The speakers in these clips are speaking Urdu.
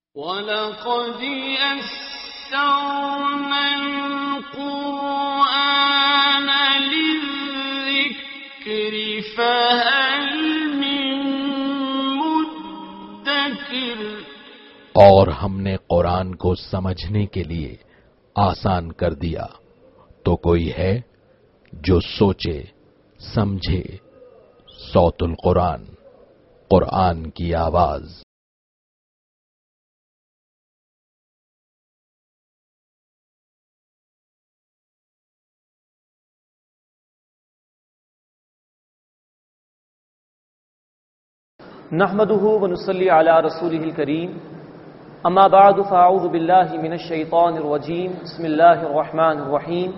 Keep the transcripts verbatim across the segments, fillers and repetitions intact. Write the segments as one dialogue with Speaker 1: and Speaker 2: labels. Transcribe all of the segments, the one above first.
Speaker 1: وَلَقَدْ يَسَّرْنَا الْقُرْآنَ لِلذِّكْرِ فَهَلْ مِن مُّدَّكِرٍ۔
Speaker 2: اور ہم نے قرآن کو سمجھنے کے لیے آسان کر دیا، تو کوئی ہے جو سوچے سمجھے۔ صوت القرآن، قرآن کی آواز۔
Speaker 3: نحمده ونصلي على رسوله الكريم، اما بعد فاعوذ بالله من الشيطان الرجيم، بسم الله الرحمن الرحيم۔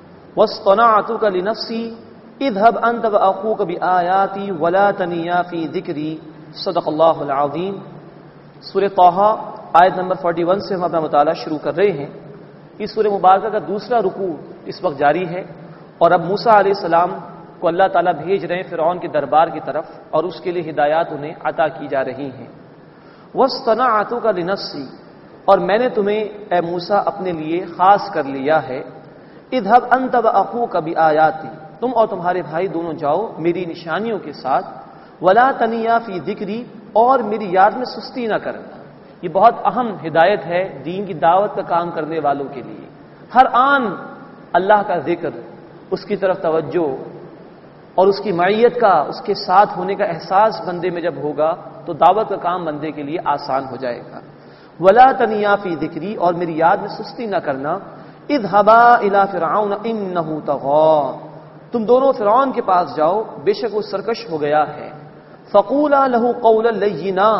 Speaker 3: واصطنعتك لنفسي اذهب انت واخوك بآياتي ولا تنيا في ذكري، صدق اللہ العظیم۔ سورہ طٰہٰ آیت نمبر اکتالیس سے ہم اپنا مطالعہ شروع کر رہے ہیں۔ اس سورہ مبارکہ کا دوسرا رکوع اس وقت جاری ہے، اور اب موسیٰ علیہ السلام کو اللہ تعالیٰ بھیج رہے ہیں فرعون کے دربار کی طرف، اور اس کے لیے ہدایات انہیں عطا کی جا رہی ہیں۔ وَاصْطَنَعْتُكَ لِنَفْسِي، اور میں نے تمہیں اے موسیٰ اپنے لیے خاص کر لیا ہے۔ اذهب انت واخوك بآیاتی، تم اور تمہارے بھائی دونوں جاؤ میری نشانیوں کے ساتھ۔ ولا تنیا فی ذکری، اور میری یاد میں سستی نہ کرنا۔ یہ بہت اہم ہدایت ہے دین کی دعوت کا کام کرنے والوں کے لیے۔ ہر آن اللہ کا ذکر، اس کی طرف توجہ اور اس کی معیت کا، اس کے ساتھ ہونے کا احساس بندے میں جب ہوگا تو دعوت کا کام بندے کے لیے آسان ہو جائے گا۔ ولا تنیا فی ذکری، اور میری یاد میں سستی نہ کرنا۔ اذهبا الی فرعون انہ طغی، تم دونوں فرعون کے پاس جاؤ، بے شک وہ سرکش ہو گیا ہے۔ فقولا لہ قولا لینا،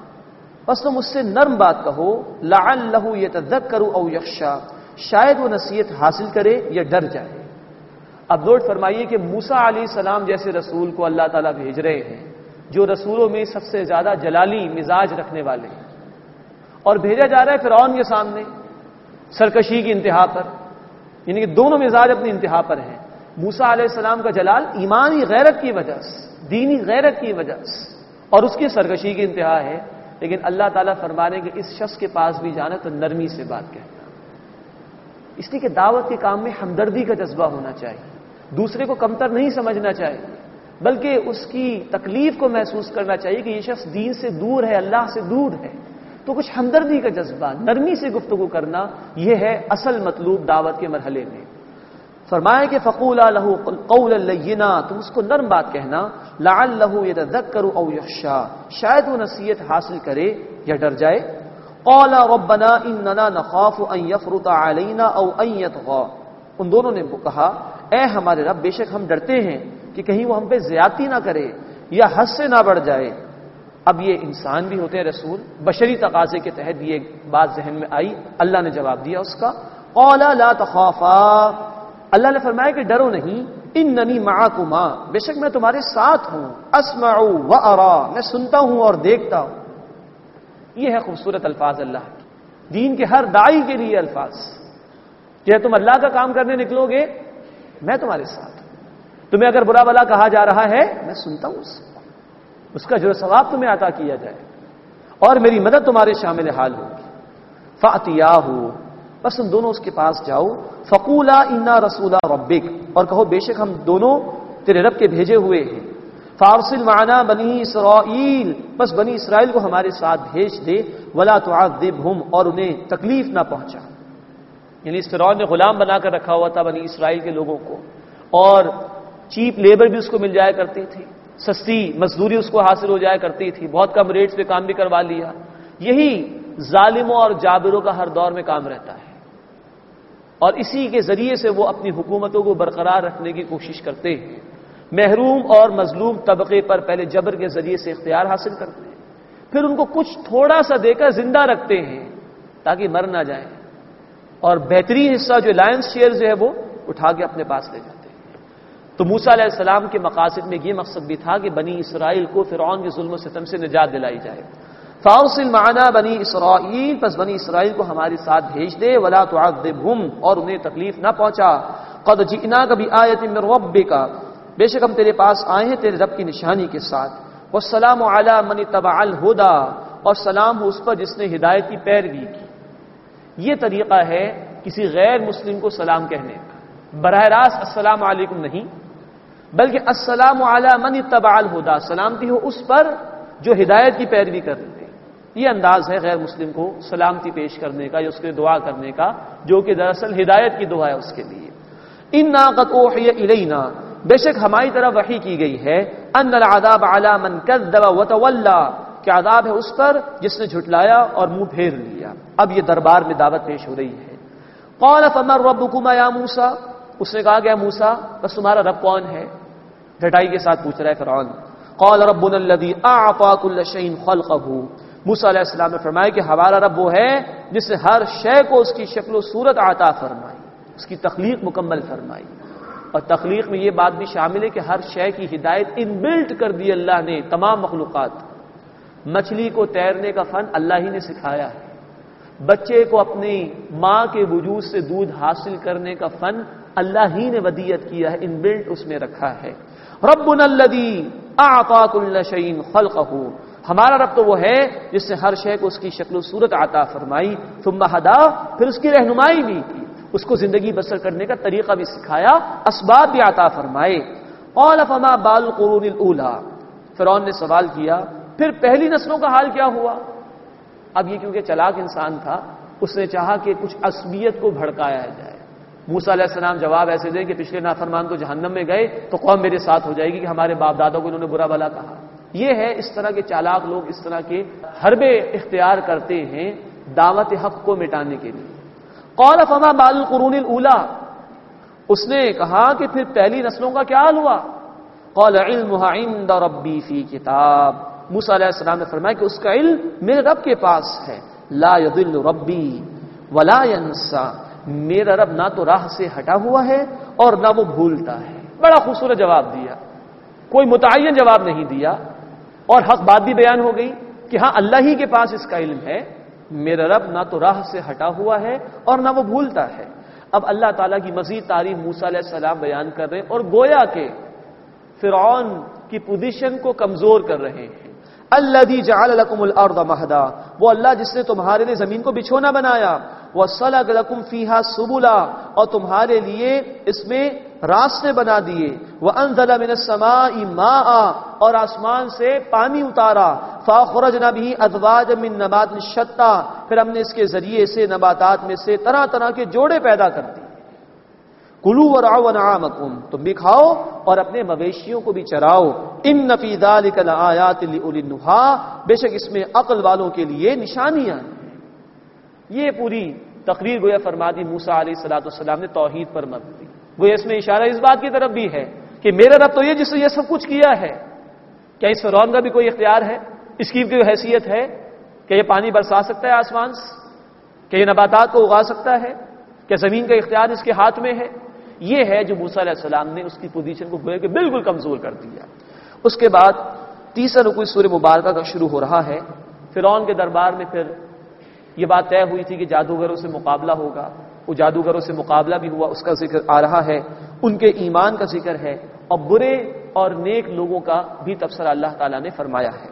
Speaker 3: بس تم اس سے نرم بات کہو۔ لعلہ یتذکر او یخشی، شاید وہ نصیحت حاصل کرے یا ڈر جائے۔ اب نوٹ فرمائیے کہ موسیٰ علیہ السلام جیسے رسول کو اللہ تعالیٰ بھیج رہے ہیں، جو رسولوں میں سب سے زیادہ جلالی مزاج رکھنے والے ہیں، اور بھیجا جا رہا ہے فرعون کے سامنے سرکشی کی انتہا پر، یعنی کہ دونوں مزاج اپنی انتہا پر ہیں۔ موسیٰ علیہ السلام کا جلال ایمانی غیرت کی وجہ سے، دینی غیرت کی وجہ سے، اور اس کی سرکشی کی انتہا ہے، لیکن اللہ تعالیٰ فرما رہے ہیں کہ اس شخص کے پاس بھی جانا تو نرمی سے بات کہنا، اس لیے کہ دعوت کے کام میں ہمدردی کا جذبہ ہونا چاہیے، دوسرے کو کمتر نہیں سمجھنا چاہیے، بلکہ اس کی تکلیف کو محسوس کرنا چاہیے کہ یہ شخص دین سے دور ہے، اللہ سے دور ہے، تو کچھ ہمدردی کا جذبہ، نرمی سے گفتگو کرنا، یہ ہے اصل مطلوب دعوت کے مرحلے میں۔ فرمایا کہ فقولا لہ قولا لینا، تم اس کو نرم بات کہنا۔ لعلہ یتذکر او یخشی، شاید وہ نصیحت حاصل کرے یا ڈر جائے۔ قالا ربنا اننا نخاف ان یفرط علینا او ان یطغی، ان دونوں نے کہا اے ہمارے رب، بے شک ہم ڈرتے ہیں کہ کہیں وہ ہم پہ زیادتی نہ کرے یا حد سے نہ بڑھ جائے۔ اب یہ انسان بھی ہوتے ہیں رسول، بشری تقاضے کے تحت یہ بات ذہن میں آئی، اللہ نے جواب دیا اس کا۔ قالا لا تخافا، اللہ نے فرمایا کہ ڈرو نہیں، اننی معکما، بے شک میں تمہارے ساتھ ہوں، اسمع و ارا، میں سنتا ہوں اور دیکھتا ہوں۔ یہ ہے خوبصورت الفاظ اللہ کی، دین کے ہر داعی کے لیے الفاظ کہ تم اللہ کا کام کرنے نکلو گے میں تمہارے ساتھ ہوں، تمہیں اگر برا بلا کہا جا رہا ہے میں سنتا ہوں اس کو، اس کا جو ثواب تمہیں عطا کیا جائے، اور میری مدد تمہارے شامل حال ہوگی۔ فاتیاہ، بس تم دونوں اس کے پاس جاؤ۔ فقولا انا رسول ربک، اور کہو بے شک ہم دونوں تیرے رب کے بھیجے ہوئے ہیں۔ فارسل معنا بنی اسرائیل، بس بنی اسرائیل کو ہمارے ساتھ بھیج دے۔ ولا تعذبہم، اور انہیں تکلیف نہ پہنچا، یعنی اس فرعون نے غلام بنا کر رکھا ہوا تھا بنی اسرائیل کے لوگوں کو، اور چیپ لیبر بھی اس کو مل جایا کرتی تھی، سستی مزدوری اس کو حاصل ہو جایا کرتی تھی، بہت کم ریٹس پہ کام بھی کروا لیا۔ یہی ظالموں اور جابروں کا ہر دور میں کام رہتا ہے، اور اسی کے ذریعے سے وہ اپنی حکومتوں کو برقرار رکھنے کی کوشش کرتے ہیں۔ محروم اور مظلوم طبقے پر پہلے جبر کے ذریعے سے اختیار حاصل کرتے ہیں، پھر ان کو کچھ تھوڑا سا دے کر زندہ رکھتے ہیں تاکہ مر نہ جائیں، اور بہترین حصہ جو لائنس شیئر جو ہے وہ اٹھا کے اپنے پاس لے جاتے ہیں۔ تو موسیٰ علیہ السلام کے مقاصد میں یہ مقصد بھی تھا کہ بنی اسرائیل کو فرعون کے ظلم و ستم سے نجات دلائی جائے۔ فارسل معنا بنی اسرائیل، پس بنی اسرائیل کو ہمارے ساتھ بھیج دے۔ ولا تعذبہم، اور انہیں تکلیف نہ پہنچا۔ قد جئناک بآیۃ من ربک، بے شک ہم تیرے پاس آئے ہیں تیرے رب کی نشانی کے ساتھ۔ والسلام علی من اتبع الہدی، اور سلام ہو اس پر جس نے ہدایت کی پیروی کی۔ یہ طریقہ ہے کسی غیر مسلم کو سلام کہنے کا، براہ راست السلام علیکم نہیں، بلکہ السلام علی من اتبع الہدی، سلامتی ہو اس پر جو ہدایت کی پیروی کر رہے ہیں۔ یہ انداز ہے غیر مسلم کو سلامتی پیش کرنے کا یا اس کے دعا کرنے کا، جو کہ دراصل ہدایت کی دعا ہے اس کے لیے۔ انا قد اوحی الینا، بے شک ہماری طرف وحی کی گئی ہے، ان العذاب علی من کذب وتولی، کہ عذاب ہے اس پر جس نے جھٹلایا اور منہ پھیر لیا۔ اب یہ دربار میں دعوت پیش ہو رہی ہے۔ قال فمن ربکما یا موسیٰ، اس نے کہا کہ اے موسیٰ بس تمہارا رب کون ہے؟ ڈٹائی کے ساتھ پوچھ رہا ہے فرعون۔ قال ربنا الذی اعطى كل شيء خلقه، موسیٰ علیہ السلام نے فرمایا کہ ہمارا رب وہ ہے جس نے ہر شے کو اس کی شکل و صورت عطا فرمائی، اس کی تخلیق مکمل فرمائی۔ اور تخلیق میں یہ بات بھی شامل ہے کہ ہر شے کی ہدایت ان بلٹ کر دی اللہ نے تمام مخلوقات۔ مچھلی کو تیرنے کا فن اللہ ہی نے سکھایا ہے، بچے کو اپنی ماں کے وجود سے دودھ حاصل کرنے کا فن اللہ ہی نے ودیت کیا ہے، ان بلٹ اس میں رکھا ہے۔ ربنا الذی اعطى كل شيء خلقه، ہمارا رب تو وہ ہے جس نے ہر شے کو اس کی شکل و صورت عطا فرمائی، ثم ہدا، پھر اس کی رہنمائی بھی کی، اس کو زندگی بسر کرنے کا طریقہ بھی سکھایا، اسباب بھی عطا فرمائے۔ قال فما بال القرون الاولى، فرعون نے سوال کیا پھر پہلی نسلوں کا حال کیا ہوا؟ اب یہ کیونکہ چلاک انسان تھا، اس نے چاہا کہ کچھ عصبیت کو بھڑکایا جائے۔ موسیٰ علیہ السلام جواب ایسے دیں کہ پچھلے نافرمان تو جہنم میں گئے تو قوم میرے ساتھ ہو جائے گی کہ ہمارے باپ دادوں کو انہوں نے برا بھلا کہا۔ یہ ہے اس طرح کے چالاک لوگ اس طرح کے حربے اختیار کرتے ہیں دعوت حق کو مٹانے کے لیے۔ قال فما بال القرون الاولى، اس نے کہا کہ پھر پہلی نسلوں کا کیا حال ہوا؟ قال علمها عند ربی فی کتاب، موسیٰ علیہ السلام نے فرمایا کہ اس کا علم میرے رب کے پاس ہے۔ لا یضل ربی ولا ینسى، میرا رب نہ تو راہ سے ہٹا ہوا ہے اور نہ وہ بھولتا ہے۔ بڑا خوبصورت جواب دیا، کوئی متعین جواب نہیں دیا، اور حق بات بھی بیان ہو گئی کہ ہاں اللہ ہی کے پاس اس کا علم ہے، میرا رب نہ تو راہ سے ہٹا ہوا ہے اور نہ وہ بھولتا ہے۔ اب اللہ تعالیٰ کی مزید تعریف موسیٰ علیہ السلام بیان کر رہے ہیں اور گویا کہ فرعون کی پوزیشن کو کمزور کر رہے ہیں۔ الذی جعل لکم الارض مہدا، وہ اللہ جس نے تمہارے لیے زمین کو بچھونا بنایا، وسلک لکم فیہا سبلا، اور تمہارے لیے اس میں راستے بنا دیے، وانزل من السماء ماء، اور آسمان سے پانی اتارا، فاخرجنا به ازواجا من نبات شتى، پھر ہم نے اس کے ذریعے سے نباتات میں سے طرح طرح کے جوڑے پیدا کر دیے۔ کلوا ورعوا انعامکم، تم بھی کھاؤ اور اپنے مویشیوں کو بھی چراؤ۔ ان فی ذلک لآیات لأولی النہی، بے شک اس میں عقل والوں کے لیے نشانیاں ہیں۔ یہ پوری تقریر گویا فرما دی موسیٰ علیہ الصلوۃ والسلام نے توحید پر مبنی، گویا اس میں اشارہ اس بات کی طرف بھی ہے کہ میرا رب تو یہ جس نے یہ سب کچھ کیا ہے، کیا اس فرعون کا بھی کوئی اختیار ہے؟ اس کی کوئی حیثیت ہے کہ یہ پانی برسا سکتا ہے آسمان سے؟ کہ یہ نباتات کو اگا سکتا ہے؟ کہ زمین کا اختیار اس کے ہاتھ میں ہے؟ یہ ہے جو موسیٰ علیہ السلام نے اس کی پوزیشن کو گویا کہ بالکل کمزور کر دیا۔ اس کے بعد تیسرا رکوع سورہ مبارکہ کا شروع ہو رہا ہے۔ فرعون کے دربار میں پھر یہ بات طے ہوئی تھی کہ جادوگروں سے مقابلہ ہوگا، وہ جادوگروں سے مقابلہ بھی ہوا، اس کا ذکر آ رہا ہے، ان کے ایمان کا ذکر ہے، اور برے اور نیک لوگوں کا بھی تبصرہ اللہ تعالیٰ نے فرمایا ہے۔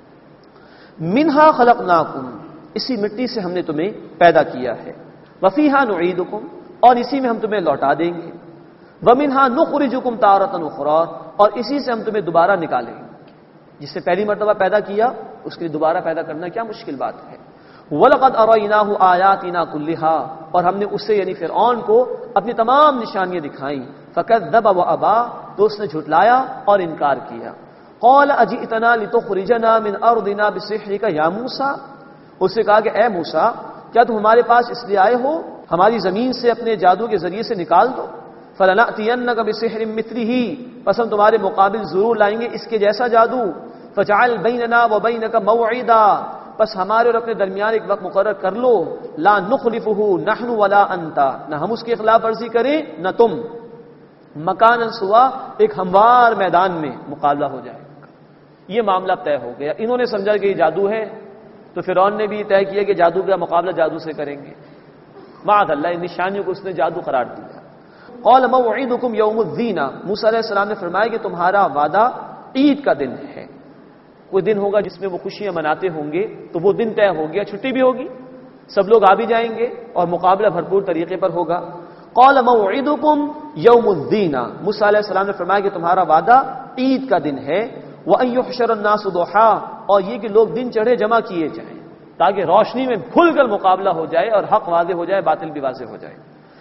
Speaker 3: منہا خلقناکم، اسی مٹی سے ہم نے تمہیں پیدا کیا ہے، وفیہا نعیدکم، اور اسی میں ہم تمہیں لوٹا دیں گے، ومنہا نخرجکم تارۃ اخری، اور اسی سے ہم تمہیں دوبارہ نکالیں گے۔ جس سے پہلی مرتبہ پیدا کیا اس کے لیے دوبارہ پیدا کرنا کیا مشکل بات ہے۔ وَلَقَدْ أَرَيْنَاهُ آيَاتِنَا كُلِّهَا، اور ہم نے اسے یعنی فرعون کو اپنی تمام نشانیاں دکھائیں، فَكَذَّبَ وَأَبَى، تو اس نے جھٹلایا اور انکار کیا۔ قَالَ أَجِئْتَنَا لِتُخْرِجَنَا مِنْ أَرْضِنَا بِسِحْرِكَ يَا مُوسَىٰ، اس سے کہا کہ اے موسیٰ، کیا تم ہمارے پاس اس لیے آئے ہو ہماری زمین سے اپنے جادو کے ذریعے سے نکال دو؟ فَلَنَأْتِيَنَّكَ بِسِحْرٍ مِثْلِهِ، پس ہم تمہارے مقابل ضرور لائیں گے اس کے جیسا جادو۔ فَاجْعَلْ بَيْنَنَا وَبَيْنَكَ مَوْعِدًا، بس ہمارے اور اپنے درمیان ایک وقت مقرر کر لو، لا نخلفہ نحن ولا انت، نہ ہم اس کی خلاف ورزی کریں نہ تم، مکان سوا، ایک ہموار میدان میں مقابلہ ہو جائے گا۔ یہ معاملہ طے ہو گیا، انہوں نے سمجھا کہ یہ جادو ہے، تو فرعون نے بھی طے کیا کہ جادو کا مقابلہ جادو سے کریں گے۔ معاذ اللہ، ان نشانیوں کو اس نے جادو قرار دیا۔ قال موعدکم یوم الزینہ، موسیٰ علیہ السلام نے فرمایا کہ تمہارا وعدہ عید کا دن ہے۔ کوئی دن ہوگا جس میں وہ خوشیاں مناتے ہوں گے تو وہ دن طے ہو گیا, چھٹی بھی ہوگی, سب لوگ آ بھی جائیں گے اور مقابلہ بھرپور طریقے پر ہوگا. قال موعدکم یوم الدین, موسیٰ علیہ السلام نے فرمایا کہ تمہارا وعدہ عید کا دن ہے. وَأَن يُحْشَرَ النَّاسُ ضُحًى, اور یہ کہ لوگ دن چڑھے جمع کیے جائیں تاکہ روشنی میں کھل کر مقابلہ ہو جائے اور حق واضح ہو جائے, باطل بھی واضح ہو جائے.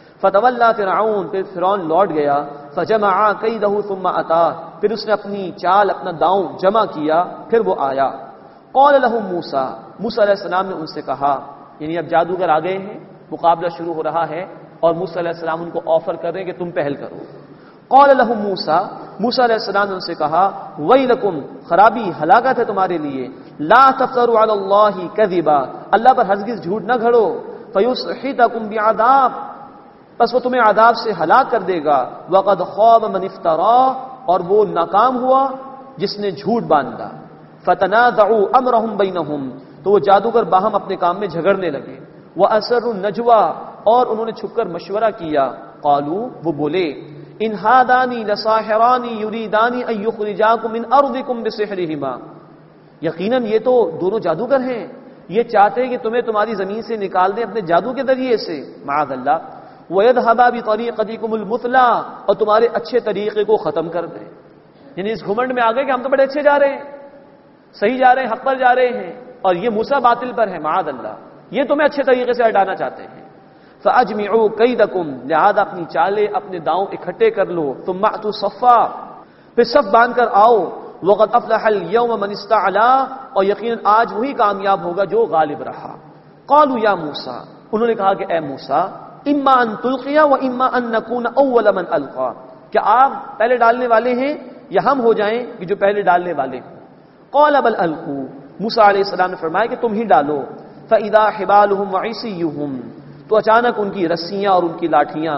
Speaker 3: فتولى فرعون, پھر فرعون لوٹ گیا. فجمع كيده ثم اتى, پھر اس نے اپنی چال اپنا داؤں جمع کیا, پھر وہ آیا. قال لهم موسى, موسیٰ علیہ السلام نے ان سے کہا, یعنی اب جادوگر آ گئے ہیں, مقابلہ شروع ہو رہا ہے اور موسیٰ علیہ السلام ان کو آفر کر رہے ہیں کہ تم پہل کرو. قال لهم موسى, موسیٰ علیہ السلام نے ان سے کہا, ویلکم, خرابی ہلاکت ہے تمہارے لیے. لا تفتروا علی اللہ کذبا, اللہ پر ہرگز جھوٹ نہ گھڑو. فیسحتکم بعذاب, بس وہ تمہیں عذاب سے ہلاک کر دے گا. وقد خاب من افترا, اور وہ ناکام ہوا جس نے جھوٹ باندھا. فتنازعوا امرهم بینہم, تو وہ جادوگر باہم اپنے کام میں جھگڑنے لگے. واسروا النجوى, اور انہوں نے چھپ کر مشورہ کیا. قالوا, وہ بولے, ان هذان لساحران يريدان ان يخرجاكم من ارضكم بسحرهما, یقیناً یہ تو دونوں جادوگر ہیں, یہ چاہتے ہیں کہ تمہیں تمہاری زمین سے نکال دیں اپنے جادو کے ذریعے سے. معاذ اللہ. وَيَذْهَبَا بِطَرِيقَتِكُمُ الْمُثْلَىٰ, اور تمہارے اچھے طریقے کو ختم کر دیں. یعنی اس گھمنڈ میں آ گئے کہ ہم تو بڑے اچھے جا رہے ہیں, صحیح جا رہے ہیں, حق پر جا رہے ہیں, اور یہ موسیٰ باطل پر ہے. معاذ اللہ, یہ تمہیں اچھے طریقے سے ہٹانا چاہتے ہیں. فَأَجْمِعُوا كَيْدَكُمْ, لہذا اپنی چالیں اپنے داؤں اکٹھے کر لو. ثُمَّ أَتُوا صَفًّا, پھر صف باندھ کر آؤ. وَقَدْ أَفْلَحَ الْيَوْمَ مَنِ اسْتَعْلَىٰ, اور یقیناً آج وہی کامیاب ہوگا جو غالب رہا. قَالُوا يَا مُوسَىٰ, انہوں نے کہا کہ اے موسیٰ, اما ان تلقیا و اما ان نکون اول من القا, کیا آپ پہلے ڈالنے والے ہیں یا ہم ہو جائیں کہ جو پہلے ڈالنے والے ہیں. قال بل القوا, موسیٰ علیہ السلام نے فرمایا کہ تم ہی ڈالو. فاذا حبالهم وعصيهم, تو اچانک ان کی رسیاں اور ان کی لاٹھیاں,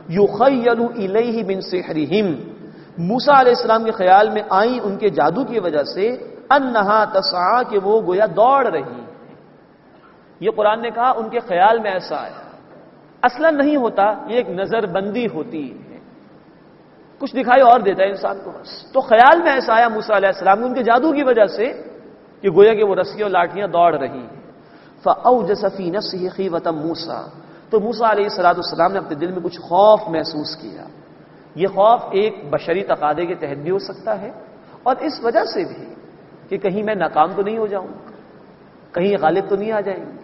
Speaker 3: یخیل الیہ من سحرهم, موسیٰ علیہ السلام کے خیال میں آئیں ان کے جادو کی وجہ سے, انہا تسعى, کہ وہ گویا دوڑ رہی. یہ قرآن نے کہا ان کے خیال میں ایسا آیا, اصلا نہیں ہوتا, یہ ایک نظر بندی ہوتی ہے, کچھ دکھائی اور دیتا ہے انسان کو بس. تو خیال میں ایسا آیا موسیٰ علیہ السلام ان کے جادو کی وجہ سے کہ گویا کہ وہ رسیاں اور لاٹھیاں دوڑ رہی ہیں. فأوجس فی نفسه خیفة موسیٰ, تو موسیٰ علیہ السلام نے اپنے دل میں کچھ خوف محسوس کیا. یہ خوف ایک بشری تقاضے کے تحت بھی ہو سکتا ہے, اور اس وجہ سے بھی کہ کہیں میں ناکام تو نہیں ہو جاؤں, کہیں غالب تو نہیں آ جائیں گے.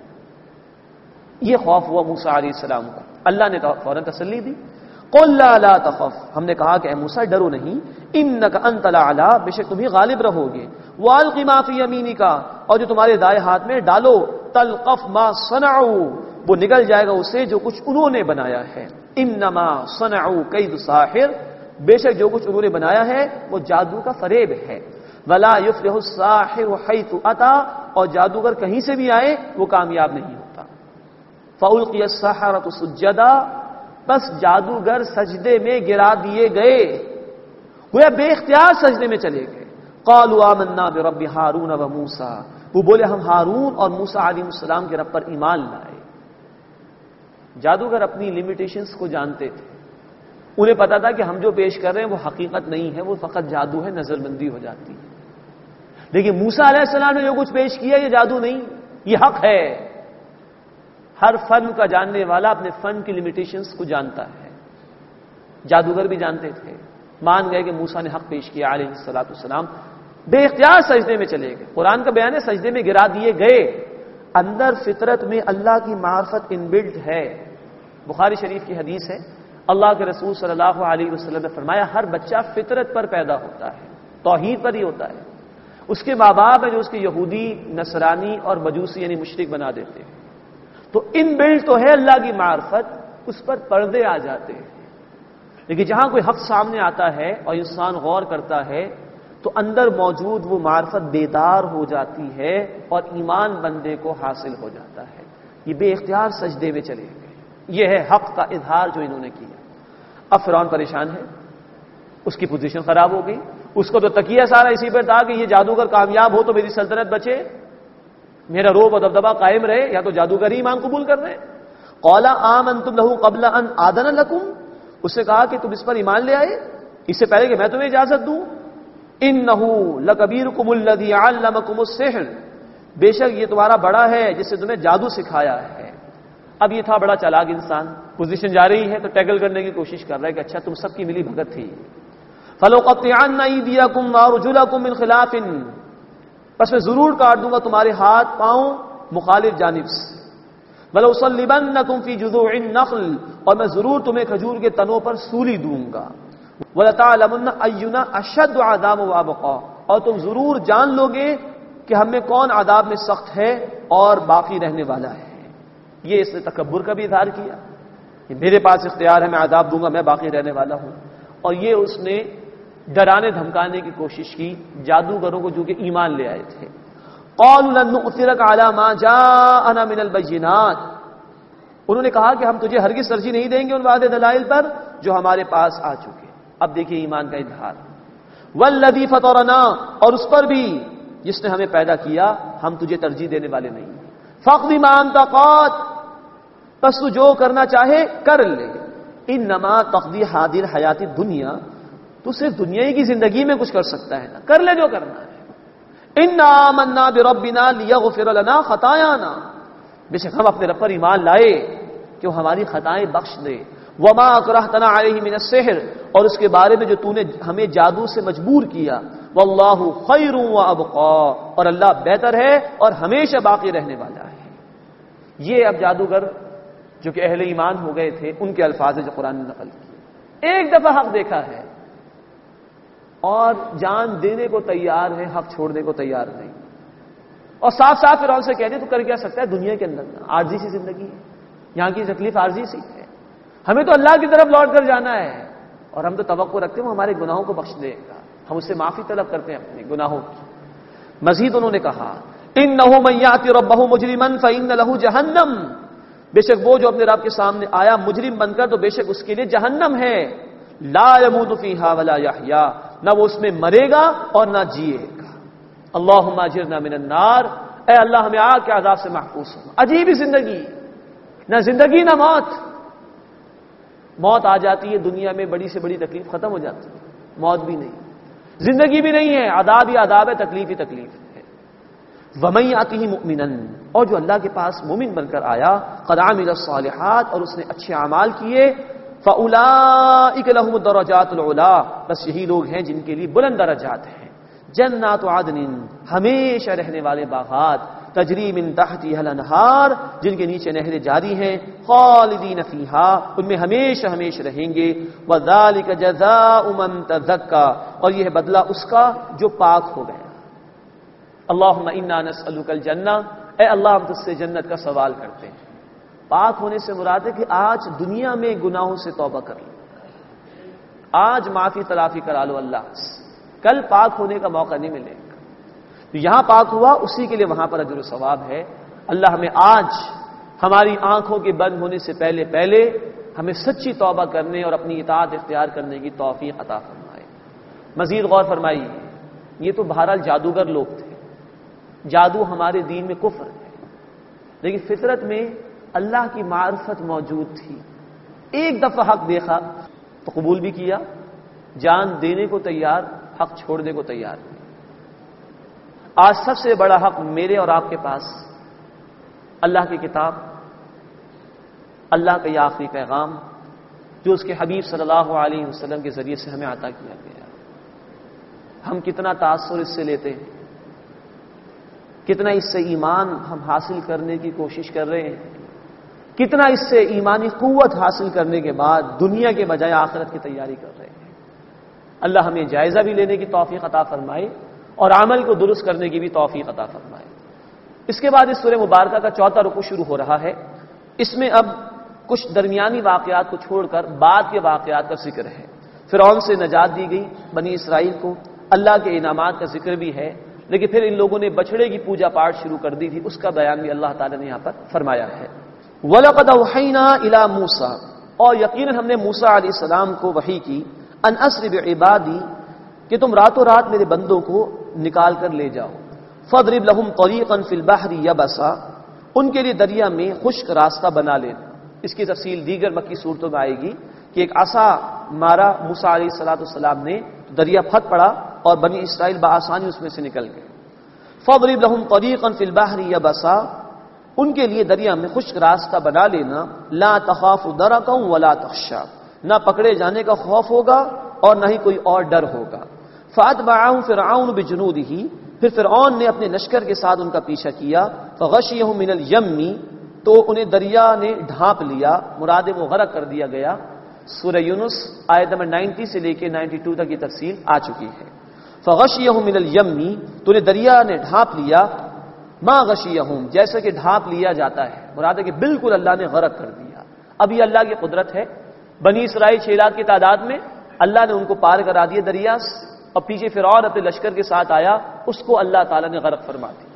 Speaker 3: یہ خوف ہوا موسیٰ علیہ السلام کو. اللہ نے فوراً تسلی دی. قل لا لا تخف, ہم نے کہا کہ اے موسیٰ ڈرو نہیں. انک انت الاعلی, بے شک تم ہی غالب رہو گے. والق ما فی یمینک, اور جو تمہارے دائیں ہاتھ میں ڈالو. تلقف ما صنعوا, وہ نگل جائے گا اسے جو کچھ انہوں نے بنایا ہے. انما صنعوا کید ساحر, بے شک جو کچھ انہوں نے بنایا ہے وہ جادو کا فریب ہے. ولا یفلح الساحر حیث اتی, اور جادوگر کہیں سے بھی آئے وہ کامیاب نہیں ہوتا. فَأُلْقِيَ السَّحَرَةُ سُجَّدًا, بس جادوگر سجدے میں گرا دیے گئے, گویا بے اختیار سجدے میں چلے گئے. قَالُوا آمَنَّا بِرَبِّ هَارُونَ وَمُوسَىٰ, وہ بولے ہم ہارون اور موسیٰ علیہ السلام کے رب پر ایمان لائے. جادوگر اپنی لیمیٹیشنز کو جانتے تھے, انہیں پتا تھا کہ ہم جو پیش کر رہے ہیں وہ حقیقت نہیں ہے, وہ فقط جادو ہے, نظر بندی ہو جاتی ہے. لیکن موسیٰ علیہ السلام نے جو کچھ پیش کیا یہ جادو نہیں, یہ حق ہے. ہر فن کا جاننے والا اپنے فن کی لیمیٹیشنز کو جانتا ہے. جادوگر بھی جانتے تھے, مان گئے کہ موسیٰ نے حق پیش کیا علیہ الصلوۃ والسلام, بے اختیار سجدے میں چلے گئے. قرآن کا بیان ہے سجدے میں گرا دیے گئے. اندر فطرت میں اللہ کی معرفت ان بلٹ ہے. بخاری شریف کی حدیث ہے, اللہ کے رسول صلی اللہ علیہ وسلم نے فرمایا ہر بچہ فطرت پر پیدا ہوتا ہے, توحید پر ہی ہوتا ہے. اس کے ماں باپ ہیں جو اس کے یہودی, نصرانی اور مجوسی یعنی مشرک بنا دیتے ہیں. تو ان بلڈ تو ہے اللہ کی معرفت, اس پر پردے آ جاتے ہیں. لیکن جہاں کوئی حق سامنے آتا ہے اور انسان غور کرتا ہے تو اندر موجود وہ معرفت بیدار ہو جاتی ہے اور ایمان بندے کو حاصل ہو جاتا ہے. یہ بے اختیار سجدے میں چلے گئے. یہ ہے حق کا اظہار جو انہوں نے کیا. اب فرعون پریشان ہے, اس کی پوزیشن خراب ہو گئی. اس کو تو تکیہ سارا اسی پر تھا کہ یہ جادوگر کامیاب ہو تو میری سلطنت بچے, میرا روب و دبدبہ قائم رہے, یا تو جادوگر ہی ایمان قبول کر رہے. قال آمنتم له قبل ان آذن لكم, اس سے کہا کہ تم اس پر ایمان لے آئے اس سے پہلے کہ میں تمہیں اجازت دوں. انہ لکبیرکم الذی علمکم السحر، بے شک یہ تمہارا بڑا ہے جس نے تمہیں جادو سکھایا ہے۔ اب یہ تھا بڑا چالاک انسان، پوزیشن جا رہی ہے تو ٹیکل کرنے کی کوشش کر رہا ہے کہ اچھا تم سب کی ملی بھگت تھی۔ فَلَأُقَطِّعَنَّ أَيْدِيَكُمْ وَأَرْجُلَكُمْ مِنْ خِلَافٍ، پس میں ضرور کاٹ دوں گا تمہارے ہاتھ پاؤں مخالف جانب سے۔ وَلَأُصَلِّبَنَّكُمْ فِي جُذُوعِ النَّخْلِ، اور میں ضرور تمہیں کھجور کے تنوں پر سولی دوں گا۔ وَلَتَعْلَمُنَّ أَيُّنَا أَشَدُّ عَذَابًا وَأَبْقَىٰ، اور تم ضرور جان لو گے کہ ہم میں کون عذاب میں سخت ہے اور باقی رہنے والا ہے۔ یہ اس نے تکبر کا بھی اظہار کیا کہ میرے پاس اختیار ہے، میں عذاب دوں گا، میں باقی رہنے والا ہوں۔ اور یہ اس نے ڈرانے دھمکانے کی کوشش کی جادوگروں کو جو کہ ایمان لے آئے تھے۔ قالوا لن نؤثرك على ما جاءنا من البينات، انہوں نے کہا کہ ہم تجھے ہرگز ترجیح نہیں دیں گے ان واضح دلائل پر جو ہمارے پاس آ چکے۔ اب دیکھیے ایمان کا اظہار۔ والذی فطرنا، اور اس پر بھی جس نے ہمیں پیدا کیا ہم تجھے ترجیح دینے والے نہیں۔ فاقض ما انت قاض، پس تو جو کرنا چاہے کر لے۔ انما تقضی حاضر حیات دنیا، تو صرف دنیا کی زندگی میں کچھ کر سکتا ہے نا، کر لے جو کرنا ہے۔ انا آمنا بربنا لیغفر لنا خطایانا، بے شک ہم اپنے رب پر ایمان لائے کہ وہ ہماری خطائیں بخش دے۔ وما اکرہتنا علیہ من السحر، اور اس کے بارے میں جو تو نے ہمیں جادو سے مجبور کیا۔ واللہ خیر وابقا، اور اللہ بہتر ہے اور ہمیشہ باقی رہنے والا ہے۔ یہ اب جادوگر جو کہ اہل ایمان ہو گئے تھے ان کے الفاظ جو قرآن نے نقل کیے، ایک دفعہ حق دیکھا ہے اور جان دینے کو تیار ہے، حق چھوڑنے کو تیار نہیں، اور صاف صاف فرعون سے کہتے تو کر کیا سکتا ہے، دنیا کے اندر عارضی سی زندگی ہے، یہاں کی تکلیف عارضی سی ہے، ہمیں تو اللہ کی طرف لوٹ کر جانا ہے، اور ہم تو توقع رکھتے ہیں وہ ہمارے گناہوں کو بخش دے گا، ہم اس سے معافی طلب کرتے ہیں اپنے گناہوں کی۔ مزید انہوں نے کہا انہ من یأت ربہ مجرما فإن لہ جہنم، بے شک وہ جو اپنے رب کے سامنے آیا مجرم بن کر تو بے شک اس کے لیے جہنم ہے۔ لا يموت فیہا ولا یحیا، نہ وہ اس میں مرے گا اور نہ جیے گا۔ اللہم اجرنا من النار، اے اللہ ہمیں آگ کے عذاب سے محفوظ ہو۔ عجیب ہی زندگی، نہ زندگی نہ موت۔ موت آ جاتی ہے دنیا میں، بڑی سے بڑی تکلیف ختم ہو جاتی ہے، موت بھی نہیں، زندگی بھی نہیں ہے، عذاب ہی عذاب ہے، تکلیف ہی تکلیف ہے۔ وَمَن یأتہ مؤمنا، اور جو اللہ کے پاس مومن بن کر آیا، قد عمل الصالحات، اور اس نے اچھے اعمال کیے، فَأُولَٰئِکَ لَهُمُ الدَّرَجَاتُ الْعُلَىٰ، بس یہی لوگ ہیں جن کے لیے بلند درجات ہیں۔ جنات عدن، ہمیشہ رہنے والے باغات، تجری من تحتها الانہار، جن کے نیچے نہریں جاری ہیں، خالدین فیہا، ان میں ہمیشہ ہمیشہ رہیں گے۔ وذالک جزاء من تزکا، اور یہ ہے بدلہ اس کا جو پاک ہو گیا۔ اللہم انا نسألک الجنہ، اے اللہ ہم تجھ سے جنت کا سوال کرتے ہیں۔ پاک ہونے سے مراد ہے کہ آج دنیا میں گناہوں سے توبہ کر لو، آج معافی تلافی کرا لو اللہ سے، کل پاک ہونے کا موقع نہیں ملے گا۔ تو یہاں پاک ہوا اسی کے لیے وہاں پر اجر و ثواب ہے۔ اللہ ہمیں آج ہماری آنکھوں کے بند ہونے سے پہلے پہلے ہمیں سچی توبہ کرنے اور اپنی اطاعت اختیار کرنے کی توفیق عطا فرمائے۔ مزید غور فرمائیے، یہ تو بہرحال جادوگر لوگ تھے، جادو ہمارے دین میں کفر ہے، لیکن فطرت میں اللہ کی معرفت موجود تھی۔ ایک دفعہ حق دیکھا تو قبول بھی کیا، جان دینے کو تیار، حق چھوڑنے کو تیار نہیں۔ آج سب سے بڑا حق میرے اور آپ کے پاس اللہ کی کتاب، اللہ کا یہ آخری پیغام جو اس کے حبیب صلی اللہ علیہ وسلم کے ذریعے سے ہمیں عطا کیا گیا۔ ہم کتنا تاثر اس سے لیتے ہیں، کتنا اس سے ایمان ہم حاصل کرنے کی کوشش کر رہے ہیں، کتنا اس سے ایمانی قوت حاصل کرنے کے بعد دنیا کے بجائے آخرت کی تیاری کر رہے ہیں۔ اللہ ہمیں جائزہ بھی لینے کی توفیق عطا فرمائے اور عمل کو درست کرنے کی بھی توفیق عطا فرمائے۔ اس کے بعد اس سورہ مبارکہ کا چوتھا رکوع شروع ہو رہا ہے۔ اس میں اب کچھ درمیانی واقعات کو چھوڑ کر بعد کے واقعات کا ذکر ہے۔ فرعون سے نجات دی گئی بنی اسرائیل کو، اللہ کے انعامات کا ذکر بھی ہے، لیکن پھر ان لوگوں نے بچڑے کی پوجا پاٹ شروع کر دی تھی، اس کا بیان بھی اللہ تعالیٰ نے یہاں پر فرمایا ہے۔ وَلَقَدْ أَوْحَيْنَا إِلَىٰ مُوسَىٰ، اور یقیناً ہم نے موسیٰ علیہ السلام کو وحی کی، أَنْ أَسْرِ بِعِبَادِي، کہ تم راتوں رات میرے بندوں کو نکال کر لے جاؤ، فَاضْرِبْ لَهُمْ طَرِيقًا فِي الْبَحْرِ يَبَسًا، ان کے لیے دریا میں خشک راستہ بنا لینا۔ اس کی تفصیل دیگر مکی صورتوں میں آئے گی کہ ایک عصا مارا موسیٰ علیہ السلام نے، دریا پھٹ پڑا اور بنی اسرائیل بآسانی اس میں سے نکل گئے. فَاضْرِبْ لَهُمْ طَرِيقًا فِي الْبَحْرِ يَبَسًا، ان کے لیے دریا میں خشک راستہ بنا لینا. لا تخاف درکا ولا تخشا، نہ پکڑے جانے کا خوف ہوگا اور نہ ہی کوئی اور ڈر ہوگا. فَأَتْبَعَهُمْ فِرْعَوْنُ بِجُنُودِهِ، پھر فرعون نے اپنے لشکر کے ساتھ ان کا پیچھا کیا. فَغَشِيَهُمْ مِنَ الْيَمِّ، تو انہیں دریا نے ڈھانپ لیا، مراد وہ غرق کر دیا گیا. سورہ یونس آیت نمبر نائنٹی سے لے کے نائنٹی ٹو تک کی تفصیل آ چکی ہے. فَغَشِيَهُمْ مِنَ الْيَمِّ، تو انہیں دریا نے ڈھانپ لیا. ما غشیہم، جیسے کہ ڈھانپ لیا جاتا ہے، مراد ہے کہ بالکل اللہ نے غرق کر دیا. اب یہ اللہ کی قدرت ہے. بنی اسرائیل چھ لاکھ کی تعداد میں اللہ نے ان کو پار کرا دیا دریا سے، اور پیچھے فرعون اپنے لشکر کے ساتھ آیا، اس کو اللہ تعالیٰ نے غرق فرما دیا.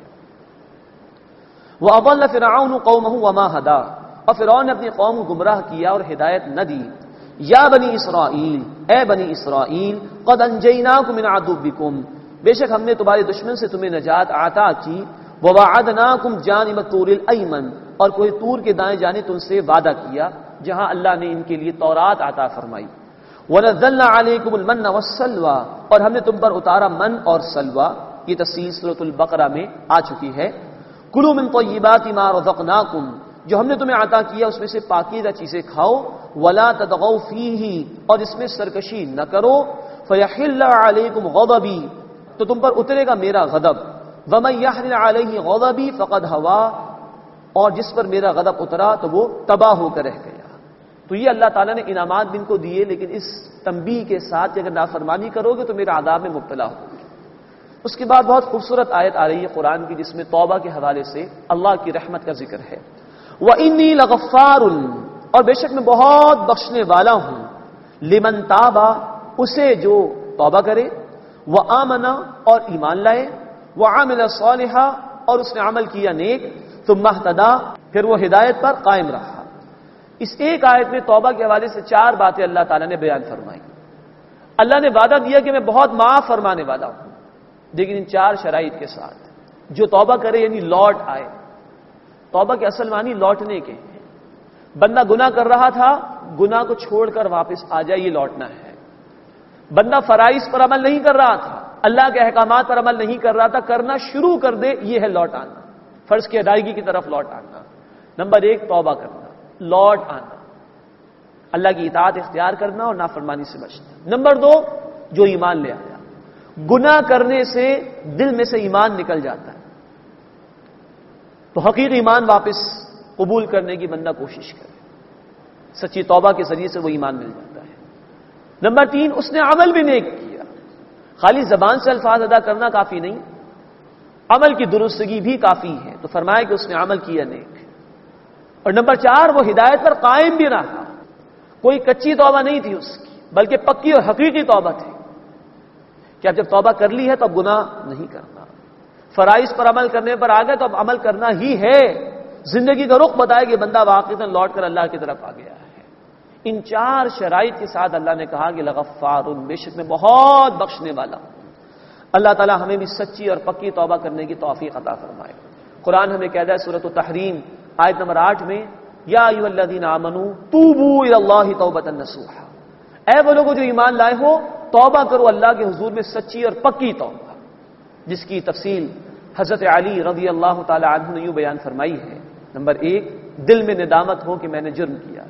Speaker 3: وَأَضَلَّ فِرْعَوْنُ قَوْمَهُ وَمَا هَدَىٰ، اور فرعون نے اپنی قوم کو گمراہ کیا اور ہدایت نہ دی. یا بنی اسرائیل، اے بنی اسرائیل، قد انجیناکم من عدوکم، بے شک ہم نے تمہارے دشمن سے تمہیں نجات عطا کی. وَوَعَدْنَاكُمْ جَانِبَ الطُّورِ الْأَيْمَنِ، اور کوئی طور کے دائیں جانب تم سے وعدہ کیا جہاں اللہ نے ان کے لیے تورات عطا فرمائی. وَنَزَّلْنَا عَلَيْكُمُ الْمَنَّ وَالسَّلْوَىٰ، اور ہم نے تم پر اتارا من اور سلوہ. یہ تفصیل سورۃ البقرہ میں آ چکی ہے. کُلُوا مِن طَیِّبَاتِ مَا رَزَقْنَاکُمْ، جو ہم نے تمہیں عطا کیا اس میں سے پاکیزہ چیزیں کھاؤ. وَلَا تَطْغَوْا فِيهِ، اور اس میں سرکشی نہ کرو. فَيَحِلَّ عَلَيْكُمْ غَضَبِي، تو تم پر اترے گا میرا غضب. وَمَن يَحْلِلْ عَلَيْهِ غَضَبِي فَقَدْ هَوَىٰ، اور جس پر میرا غضب اترا تو وہ تباہ ہو کر رہ گیا. تو یہ اللہ تعالیٰ نے انعامات بھی ان کو دیے، لیکن اس تنبیہ کے ساتھ کہ اگر نافرمانی کرو گے تو میرا عذاب میں مبتلا ہوگے. اس کے بعد بہت خوبصورت آیت آ رہی ہے قرآن کی، جس میں توبہ کے حوالے سے اللہ کی رحمت کا ذکر ہے. وَإِنِّي لَغَفَّارٌ، اور بے شک میں بہت بخشنے والا ہوں. لمن تابا، اسے جو توبہ کرے. وآمن، اور ایمان لائے. وعمل صالحا، اور اس نے عمل کیا نیک. ثم اهتدى، پھر وہ ہدایت پر قائم رہا. اس ایک آیت میں توبہ کے حوالے سے چار باتیں اللہ تعالیٰ نے بیان فرمائی. اللہ نے وعدہ دیا کہ میں بہت معاف فرمانے والا ہوں، لیکن ان چار شرائط کے ساتھ. جو توبہ کرے یعنی لوٹ آئے. توبہ کے اصل معنی لوٹنے کے ہیں. بندہ گناہ کر رہا تھا، گناہ کو چھوڑ کر واپس آ جائے، یہ لوٹنا ہے. بندہ فرائض پر عمل نہیں کر رہا تھا، اللہ کے احکامات پر عمل نہیں کر رہا تھا، کرنا شروع کر دے، یہ ہے لوٹ آنا. فرض کی ادائیگی کی طرف لوٹ آنا. نمبر ایک توبہ کرنا، لوٹ آنا، اللہ کی اطاعت اختیار کرنا اور نافرمانی سے بچنا. نمبر دو، جو ایمان لے آیا. گناہ کرنے سے دل میں سے ایمان نکل جاتا ہے، تو حقیقی ایمان واپس قبول کرنے کی بندہ کوشش کرے. سچی توبہ کے ذریعے سے وہ ایمان مل جاتا ہے. نمبر تین، اس نے عمل بھی نیک کیا. خالی زبان سے الفاظ ادا کرنا کافی نہیں، عمل کی درستگی بھی کافی ہے. تو فرمایا کہ اس نے عمل کیا نیک. اور نمبر چار، وہ ہدایت پر قائم بھی رہا. کوئی کچی توبہ نہیں تھی اس کی، بلکہ پکی اور حقیقی توبہ تھی کہ اب جب توبہ کر لی ہے تو اب گناہ نہیں کرنا. فرائض پر عمل کرنے پر آ گئے تو اب عمل کرنا ہی ہے. زندگی کا رخ بتائے کہ بندہ واقعتاً لوٹ کر اللہ کی طرف آ گیا ہے. ان چار شرائط کے ساتھ اللہ نے کہا کہ لغفار، بے شک میں بہت بخشنے والا ہوں. اللہ تعالیٰ ہمیں بھی سچی اور پکی توبہ کرنے کی توفیق عطا فرمائے. قرآن ہمیں کہتا ہے سورۃ التحریم آیت نمبر آٹھ میں، یا ایھا الذین آمنوا توبوا الی اللہ توبۃ نصوحا، اے وہ لوگوں جو ایمان لائے ہو، توبہ کرو اللہ کے حضور میں سچی اور پکی توبہ، جس کی تفصیل حضرت علی رضی اللہ تعالی عنہ نے یوں بیان فرمائی ہے. نمبر ایک، دل میں ندامت ہو کہ میں نے جرم کیا.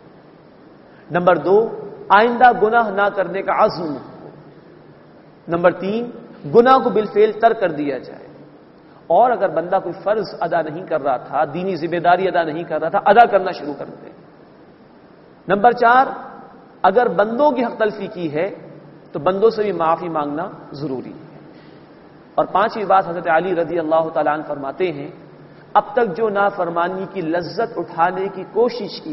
Speaker 3: نمبر دو، آئندہ گناہ نہ کرنے کا عزم ہو. نمبر تین، گناہ کو بالفعل ترک کر دیا جائے. اور اگر بندہ کوئی فرض ادا نہیں کر رہا تھا، دینی ذمہ داری ادا نہیں کر رہا تھا، ادا کرنا شروع کر دے. نمبر چار، اگر بندوں کی حق تلفی کی ہے تو بندوں سے بھی معافی مانگنا ضروری ہے. اور پانچویں بات حضرت علی رضی اللہ تعالیٰ عنہ فرماتے ہیں، اب تک جو نافرمانی کی لذت اٹھانے کی کوشش کی،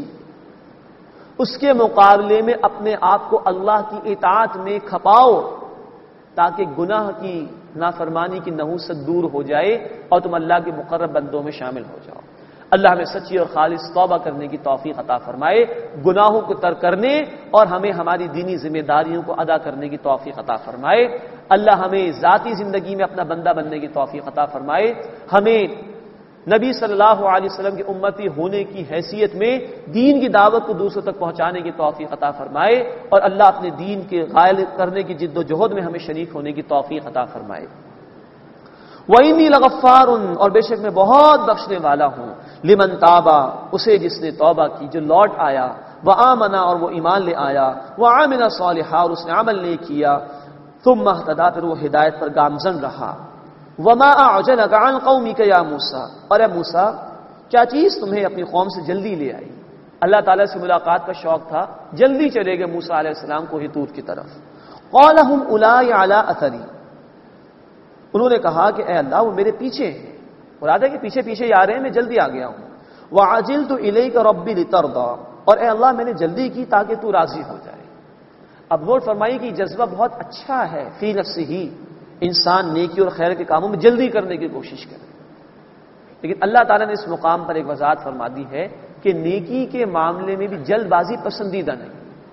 Speaker 3: اس کے مقابلے میں اپنے آپ کو اللہ کی اطاعت میں کھپاؤ تاکہ گناہ کی نافرمانی کی نحوست دور ہو جائے اور تم اللہ کے مقرب بندوں میں شامل ہو جاؤ. اللہ ہمیں سچی اور خالص توبہ کرنے کی توفیق عطا فرمائے، گناہوں کو ترک کرنے اور ہمیں ہماری دینی ذمہ داریوں کو ادا کرنے کی توفیق عطا فرمائے. اللہ ہمیں ذاتی زندگی میں اپنا بندہ بننے کی توفیق عطا فرمائے. ہمیں نبی صلی اللہ علیہ وسلم کی امتی ہونے کی حیثیت میں دین کی دعوت کو دوسروں تک پہنچانے کی توفیق عطا فرمائے، اور اللہ اپنے دین کے غائب کرنے کی جد و جہد میں ہمیں شریک ہونے کی توفیق عطا فرمائے۔ وَإِنِّي لَغَفَّارٌ، اور بے شک میں بہت بخشنے والا ہوں، لمن تابا، اسے جس نے توبہ کی، جو لوٹ آیا، وآمنا، اور وہ ایمان لے آیا، وعمل صالحا، اور اس نے عمل نیک کیا، ثم اهتدى، پھر وہ ہدایت پر گامزن رہا۔ وما اعجلك عن قومك یا موسیٰ، اور اے موسیٰ کیا چیز تمہیں اپنی قوم سے جلدی لے آئی؟ اللہ تعالیٰ سے ملاقات کا شوق تھا، جلدی چلے گئے موسیٰ علیہ السلام کو ہی طور کی طرف۔ قال هم اولئک علی اثری، انہوں نے کہا کہ اے اللہ وہ میرے پیچھے ہیں، مراد ہے کہ پیچھے پیچھے ہی آ رہے ہیں، میں جلدی آ گیا ہوں۔ وعجلت الیک ربی لترضی، اور اے اللہ میں نے جلدی کی تاکہ تو راضی ہو جائے۔ اب نوٹ فرمائیے کہ جذبہ بہت اچھا ہے، فی نفسہ ہی انسان نیکی اور خیر کے کاموں میں جلدی کرنے کی کوشش کرے، لیکن اللہ تعالیٰ نے اس مقام پر ایک وضاحت فرما دی ہے کہ نیکی کے معاملے میں بھی جلد بازی پسندیدہ نہیں۔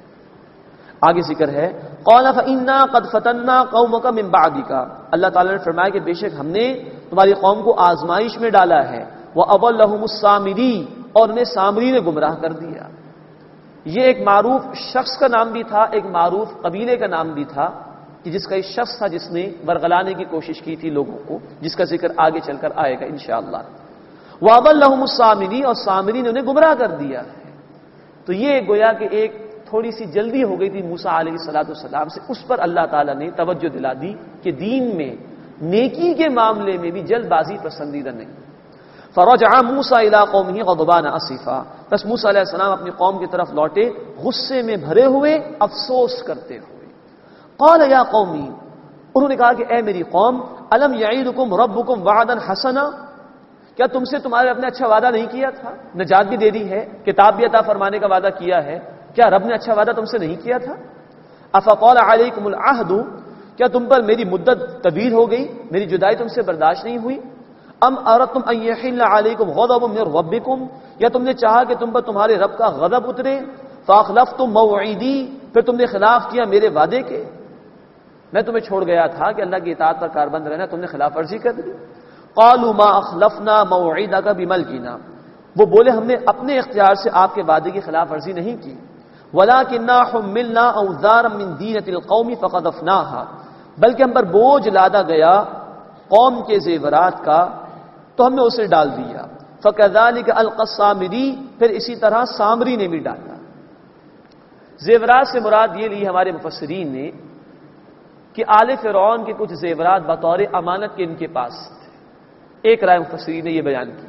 Speaker 3: آگے ذکر ہے قال فإنا قد فتنا قومك من بعدك، اللہ تعالیٰ نے فرمایا کہ بے شک ہم نے تمہاری قوم کو آزمائش میں ڈالا ہے، وأضلهم السامری، اور انہیں سامری نے گمراہ کر دیا۔ یہ ایک معروف شخص کا نام بھی تھا، ایک معروف قبیلے کا نام بھی تھا، کہ جس کا ایک شخص تھا جس نے ورغلانے کی کوشش کی تھی لوگوں کو، جس کا ذکر آگے چل کر آئے گا انشاءاللہ۔ وأضلهم السامری، اور سامری نے انہیں گمراہ کر دیا ہے۔ تو یہ گویا کہ ایک تھوڑی سی جلدی ہو گئی تھی موسیٰ علیہ الصلوۃ والسلام سے، اس پر اللہ تعالیٰ نے توجہ دلا دی کہ دین میں نیکی کے معاملے میں بھی جلد بازی پسندیدہ نہیں۔ فرجع موسیٰ الی قومہ غضبان اسفا، بس موسیٰ علیہ السلام اپنی قوم کی طرف لوٹے غصے میں بھرے ہوئے، افسوس کرتے ہوئے۔ قال یا قومی، انہوں نے کہا کہ اے میری قوم، الم یعیدکم ربکم وعدا حسنا، کیا تم سے تمہارے رب نے اچھا وعدہ نہیں کیا تھا؟ نجات بھی دے دی ہے، کتاب بھی عطا فرمانے کا وعدہ کیا ہے، کیا رب نے اچھا وعدہ تم سے نہیں کیا تھا؟ افطال علیکم العہد، کیا تم پر میری مدت طویل ہو گئی، میری جدائی تم سے برداشت نہیں ہوئی؟ ام اردتم ان یحل علیکم غضب من ربکم، یا تم نے چاہا کہ تم پر تمہارے رب کا غضب اترے؟ فاخلفتم موعدی، پھر تم نے خلاف کیا میرے وعدے کے، میں تمہیں چھوڑ گیا تھا کہ اللہ کی اطاعت پر کاربند رہنا، تم نے خلاف ورزی کر دی۔ قالوا ما اخلفنا موعدک بملکنا، وہ بولے ہم نے اپنے اختیار سے آپ کے وعدے کی خلاف ورزی نہیں کی، ولکننا حملنا اوزارا من دینۃ القوم فقذفناها، بلکہ ہم پر بوجھ لادا گیا قوم کے زیورات کا تو ہم نے اسے ڈال دیا۔ فکذلک القی السامری، پھر اسی طرح سامری نے بھی ڈالا۔ زیورات سے مراد یہ لی ہمارے مفسرین نے کہ آل فرعون کے کچھ زیورات بطور امانت کے ان کے پاس تھے، ایک رائے مفسرین نے یہ بیان کی،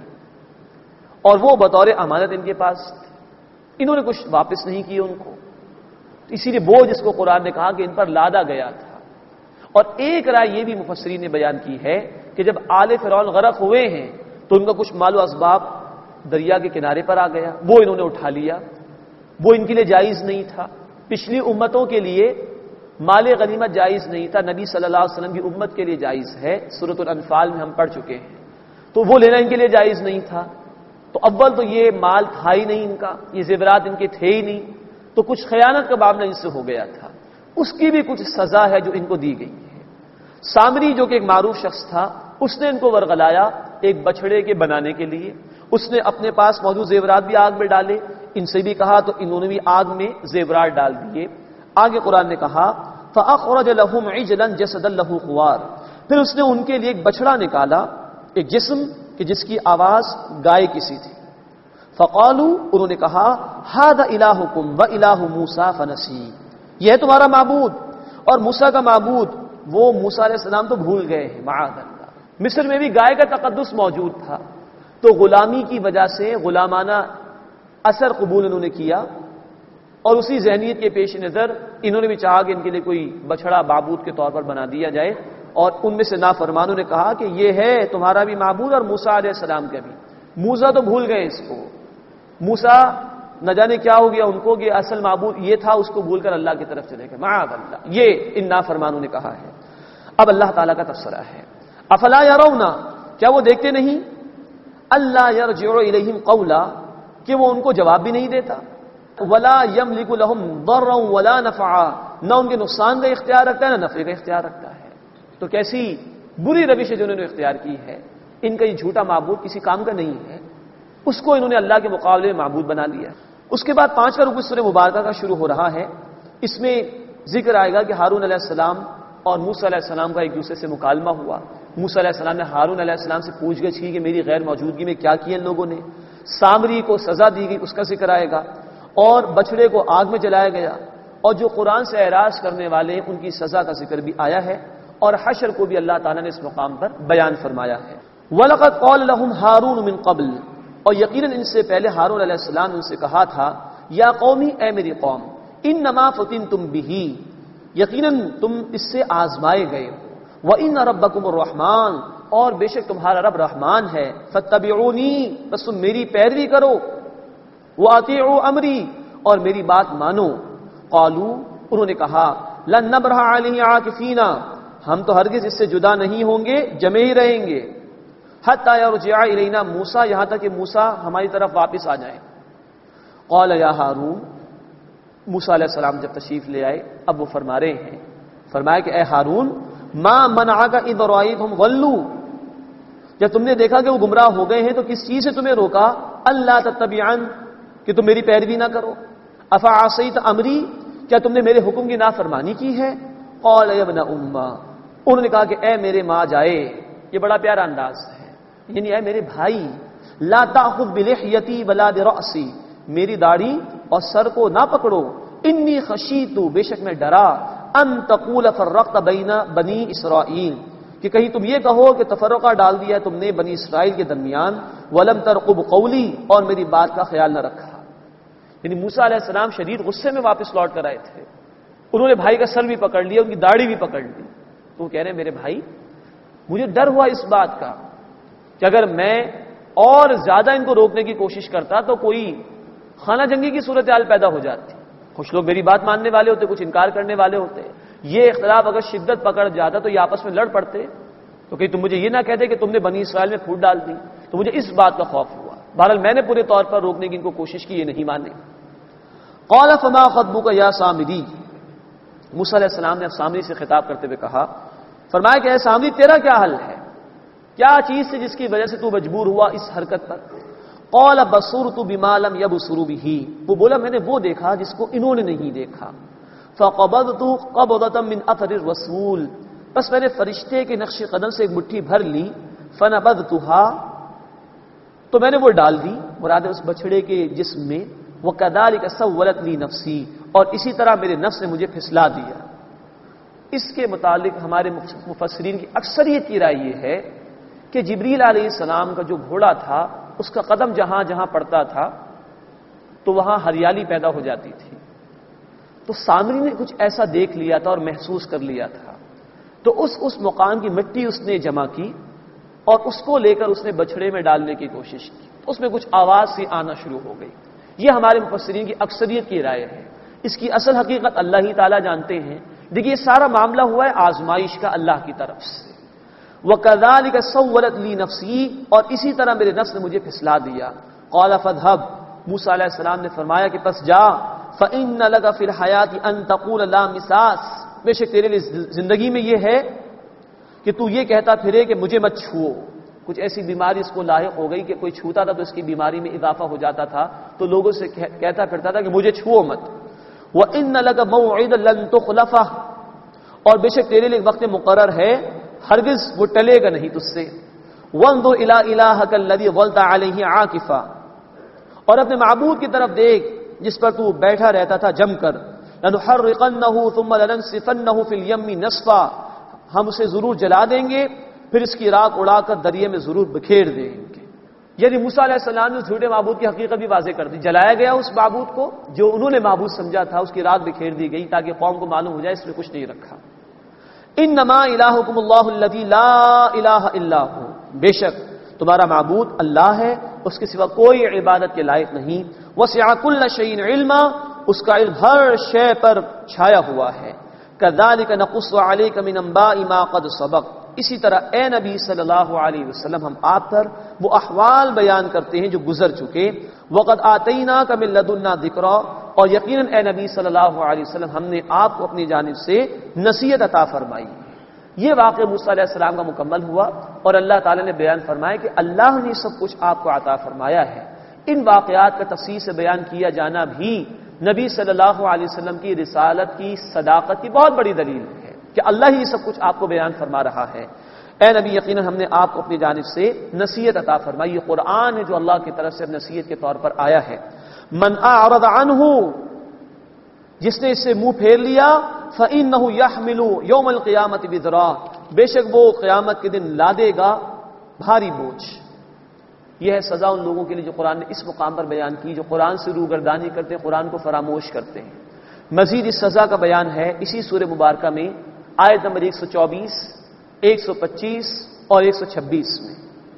Speaker 3: اور وہ بطور امانت ان کے پاس تھے، انہوں نے کچھ واپس نہیں کیے ان کو، اسی لیے بوجھ اس کو قرآن نے کہا کہ ان پر لادا گیا تھا۔ اور ایک رائے یہ بھی مفسرین نے بیان کی ہے کہ جب آل فرعون غرق ہوئے ہیں تو ان کا کچھ مال و اسباب دریا کے کنارے پر آ گیا، وہ انہوں نے اٹھا لیا، وہ ان کے لیے جائز نہیں تھا۔ پچھلی امتوں کے لیے مال غنیمت جائز نہیں تھا، نبی صلی اللہ علیہ وسلم کی امت کے لیے جائز ہے، سورۃ الانفال میں ہم پڑھ چکے ہیں، تو وہ لینا ان کے لیے جائز نہیں تھا۔ تو اول تو یہ مال تھا ہی نہیں ان کا، یہ زیورات ان کے تھے ہی نہیں، تو کچھ خیانت کا معاملہ ان سے ہو گیا تھا، اس کی بھی کچھ سزا ہے جو ان کو دی گئی ہے۔ سامری جو کہ ایک معروف شخص تھا، اس نے ان کو ورغلایا ایک بچڑے کے بنانے کے لیے، اس نے اپنے پاس موجود زیورات بھی آگ میں ڈالے، ان سے بھی کہا تو انہوں نے بھی آگ میں زیورات ڈال دیے۔ آگے قرآن نے کہا فَأَخْرَجَ لَهُمْ عِجْلًا جَسَدًا لَهُ خُوَارٌ، پھر اس نے ان کے لیے ایک بچڑا نکالا، ایک جسم کہ جس کی آواز گائے کی سی تھی۔ فَقَالُوا، انہوں نے کہا هَذَا إِلَٰهُكُمْ وَإِلَٰهُ مُوسَىٰ فَنَسِيَ، یہ ہے تمہارا معبود اور موسیٰ کا معبود، وہ موسیٰ علیہ السلام تو بھول گئے ہیں، معاذ اللہ۔ مصر میں بھی گائے کا تقدس موجود تھا، تو غلامی کی وجہ سے غلامانہ اثر قبول انہوں نے کیا، اور اسی ذہنیت کے پیش نظر انہوں نے بھی چاہا کہ ان کے لیے کوئی بچڑا معبود کے طور پر بنا دیا جائے، اور ان میں سے نافرمانوں نے کہا کہ یہ ہے تمہارا بھی معبود اور موسیٰ علیہ السلام کا بھی۔ موسیٰ تو بھول گئے اس کو، موسیٰ نہ جانے کیا ہو گیا ان کو کہ اصل معبود یہ تھا، اس کو بھول کر اللہ کی طرف چلے گئے، معاذ اللہ، یہ ان نافرمانوں نے کہا ہے۔ اب اللہ تعالیٰ کا تبصرہ ہے، افلا یرون، کیا وہ دیکھتے نہیں، اللہ یرجع الیہم قولا، کہ وہ ان کو جواب بھی نہیں دیتا، ولا یملک لہم ضرا ولا نفعا، نہ ان کے نقصان کا اختیار رکھتا ہے نہ نفع کا اختیار رکھتا ہے۔ تو کیسی بری روش ہے جو انہوں نے اختیار کی ہے، ان کا یہ جھوٹا معبود کسی کام کا نہیں ہے، اس کو انہوں نے اللہ کے مقابلے میں معبود بنا لیا۔ اس کے بعد پانچواں رکوع سورہ مبارکہ کا شروع ہو رہا ہے۔ اس میں ذکر آئے گا کہ ہارون علیہ السلام اور موسیٰ علیہ السلام کا ایک دوسرے سے مکالمہ ہوا۔ موسیٰ علیہ السلام نے ہارون علیہ السلام سے پوچھ گچھ کی کہ میری غیر موجودگی میں کیا کیا ان لوگوں نے، سامری کو سزا دی گئی اس کا ذکر آئے گا، اور بچڑے کو آگ میں جلایا گیا، اور جو قرآن سے اعراض کرنے والے ہیں ان کی سزا کا ذکر بھی آیا ہے، اور حشر کو بھی اللہ تعالیٰ نے اس مقام پر بیان فرمایا ہے۔ وَلَقَدْ قَالَ لَهُمْ هَارُونُ مِنْ قَبْلِ، اور یقیناً ان سے پہلے ہارون علیہ السلام نے ان سے کہا تھا، یا قومی، اے میری قوم، انما فتنتم بہ، یقیناً تم اس سے آزمائے گئے ہو، وَإِنَّ رَبَّكُمُ الرَّحْمَنُ، اور بے شک تمہارا رب رحمان ہے، فَاتَّبِعُونِی، بس تم میری پیروی کرو، وَأَطِیعُوا أَمْرِی، اور میری بات مانو۔ قالوا، انہوں نے کہا، لَن نَبْرَحَ عَلَیہِ عَاکِفِینَ، ہم تو ہرگز اس سے جدا نہیں ہوں گے، جمے ہی رہیں گے، حتی یرجع الینا موسیٰ، یہاں تک کہ موسیٰ ہماری طرف واپس آ جائیں۔ قال یا ہارون، موسیٰ علیہ السلام جب تشریف لے آئے، اب وہ فرما رہے ہیں، فرمایا کہ اے ہارون، ما منعک اذ رأیتہم ضلوا، جب تم نے دیکھا کہ وہ گمراہ ہو گئے ہیں تو کس چیز سے تمہیں روکا، اللہ تتبعن، کہ تم میری پیروی نہ کرو، افعصیت امری، کیا تم نے میرے حکم کی نافرمانی کی ہے؟ قال یا ابن امہ، انہوں نے کہا کہ اے میرے ماں جائے، یہ بڑا پیارا انداز ہے، یعنی اے میرے بھائی، لا تأخذ بلحیتی ولا برأسی، میری داڑھی اور سر کو نہ پکڑو، انی خشیت، بے شک میں ڈرا، ان تقول فرقت بین بنی اسرائیل، کہ کہیں تم یہ کہو کہ تفرقہ ڈال دیا تم نے بنی اسرائیل کے درمیان، ولم ترقب قولی، اور میری بات کا خیال نہ رکھا۔ یعنی موسیٰ علیہ السلام شدید غصے میں واپس لوٹ کر آئے تھے، انہوں نے بھائی کا سر بھی پکڑ لیا، ان کی داڑھی بھی پکڑ لی، تو وہ کہہ رہے ہیں میرے بھائی، مجھے ڈر ہوا اس بات کا کہ اگر میں اور زیادہ ان کو روکنے کی کوشش کرتا تو کوئی خانہ جنگی کی صورتحال پیدا ہو جاتی، کچھ لوگ میری بات ماننے والے ہوتے، کچھ انکار کرنے والے ہوتے، یہ اختلاف اگر شدت پکڑ جاتا تو یہ آپس میں لڑ پڑتے، تو کہ تم مجھے یہ نہ کہتے کہ تم نے بنی اسرائیل میں پھوٹ ڈال دی، تو مجھے اس بات کا خوف ہوا۔ بہرحال میں نے پورے طور پر روکنے کی ان کو کوشش کی، یہ نہیں مانے۔ قال فما خطبک یا سامری، موسیٰ علیہ السلام نے اب سامری سے خطاب کرتے ہوئے کہا، فرمایا کہ اے سامری، تیرا کیا حل ہے، کیا چیز سے جس کی وجہ سے تو مجبور ہوا اس حرکت پر؟ قال بصرت بما لم يبصروا به، وہ بولا میں نے وہ دیکھا جس کو انہوں نے نہیں دیکھا، فقبضت قبضة من اثر الرسول، بس میں نے فرشتے کے نقش قدم سے ایک مٹھی بھر لی، فنبذتها، تو میں نے وہ ڈال دی، مراد ہے اس بچڑے کے جسم میں، وكذلك سولت لي نفسی، اور اسی طرح میرے نفس نے مجھے پھسلا دیا۔ اس کے متعلق ہمارے مفسرین کی اکثریت کی رائے یہ ہے کہ جبریل علیہ السلام کا جو گھوڑا تھا اس کا قدم جہاں جہاں پڑتا تھا تو وہاں ہریالی پیدا ہو جاتی تھی، تو سامری نے کچھ ایسا دیکھ لیا تھا اور محسوس کر لیا تھا، تو اس اس مقام کی مٹی اس نے جمع کی اور اس کو لے کر اس نے بچڑے میں ڈالنے کی کوشش کی، اس میں کچھ آواز سی آنا شروع ہو گئی۔ یہ ہمارے مفسرین کی اکثریت کی رائے ہے، اس کی اصل حقیقت اللہ ہی تعالیٰ جانتے ہیں۔ دیکھیے یہ سارا معاملہ ہوا ہے آزمائش کا اللہ کی طرف سے، وَكَذَلِكَ سَوَّلَتْ لِي نَفْسِي، اور اسی طرح میرے نفس نے مجھے پھسلا دیا۔ قَالَ فَاذْهَبْ، موسیٰ علیہ السلام نے فرمایا کہ پس جا، فَإِنَّ لَكَ فِي الْحَيَاةِ أَن تَقُولَ لَا مِسَاسَ، بے شک تیرے لیے زندگی میں یہ ہے کہ تو یہ کہتا پھرے کہ مجھے مت چھوؤ، کچھ ایسی بیماری اس کو لاحق ہو گئی کہ کوئی چھوتا تھا تو اس کی بیماری میں اضافہ ہو جاتا تھا، تو لوگوں سے کہتا پھرتا تھا کہ مجھے چھوؤ مت۔ وَإِنَّ لَكَ مَوْعِدًا لَن تُخْلَفَهُ، اور بے شک تیرے لیے وقت مقرر ہے، ہرگز وہ ٹلے گا نہیں تجھ سے۔ وَانظُرْ إِلَىٰ إِلَٰهَكَ الَّذِي ظَلْتَ عَلَيْهِ عَاكِفًا، اور اپنے معبود کی طرف دیکھ جس پر تو بیٹھا رہتا تھا جم کر۔ لَنُحَرِّقَنَّهُ ثُمَّ لَنَنسِفَنَّهُ فِي الْيَمِّ نَسْفًا، ہم اسے ضرور جلا دیں گے، پھر اس کی راکھ اڑا کر دریا میں ضرور بکھیر دیں گے۔ یعنی موسیٰ علیہ السلام نے جھوٹے معبود کی حقیقت بھی واضح کر دی، جلایا گیا اس معبود کو جو انہوں نے معبود سمجھا تھا، اس کی راکھ بکھیر دی گئی تاکہ قوم کو معلوم ہو جائے اس میں کچھ نہیں رکھا۔ انما الہکم اللہ الذی لا الہ الا ہو، بے شک تمہارا معبود اللہ ہے، اس کے سوا کوئی عبادت کے لائق نہیں۔ وسع کل شیء علما، اس کا علم ہر شے پر چھایا ہوا ہے۔ کذالک نقص علیک من انباء ما قد سبق، اسی طرح اے نبی صلی اللہ علیہ وسلم ہم آپ پر وہ احوال بیان کرتے ہیں جو گزر چکے۔ وقد آتیناک من لدنا ذکرا، اور یقیناً اے نبی صلی اللہ علیہ وسلم ہم نے آپ کو اپنی جانب سے نصیحت عطا فرمائی۔ یہ واقعہ موسیٰ علیہ السلام کا مکمل ہوا اور اللہ تعالیٰ نے بیان فرمایا کہ اللہ نے سب کچھ آپ کو عطا فرمایا ہے۔ ان واقعات کا تفصیل سے بیان کیا جانا بھی نبی صلی اللہ علیہ وسلم کی رسالت کی صداقت کی بہت بڑی دلیل ہے کہ اللہ ہی سب کچھ آپ کو بیان فرما رہا ہے۔ اے نبی، یقیناً ہم نے آپ کو اپنی جانب سے نصیحت عطا فرمائی، یہ قرآن ہے جو اللہ کی طرف سے نصیحت کے طور پر آیا ہے۔ من اعرض عنہ، جس نے اس سے منہ پھیر لیا، فإنہ یحمل یوم القیامت وزرا، بے شک وہ قیامت کے دن لادے گا بھاری بوجھ۔ یہ ہے سزا ان لوگوں کے لیے جو قرآن نے اس مقام پر بیان کی، جو قرآن سے روگردانی کرتے ہیں، قرآن کو فراموش کرتے ہیں۔ مزید اس سزا کا بیان ہے اسی سورہ مبارکہ میں آیت نمبر ایک سو چوبیس، ایک سو پچیس اور ایک سو چھبیس میں۔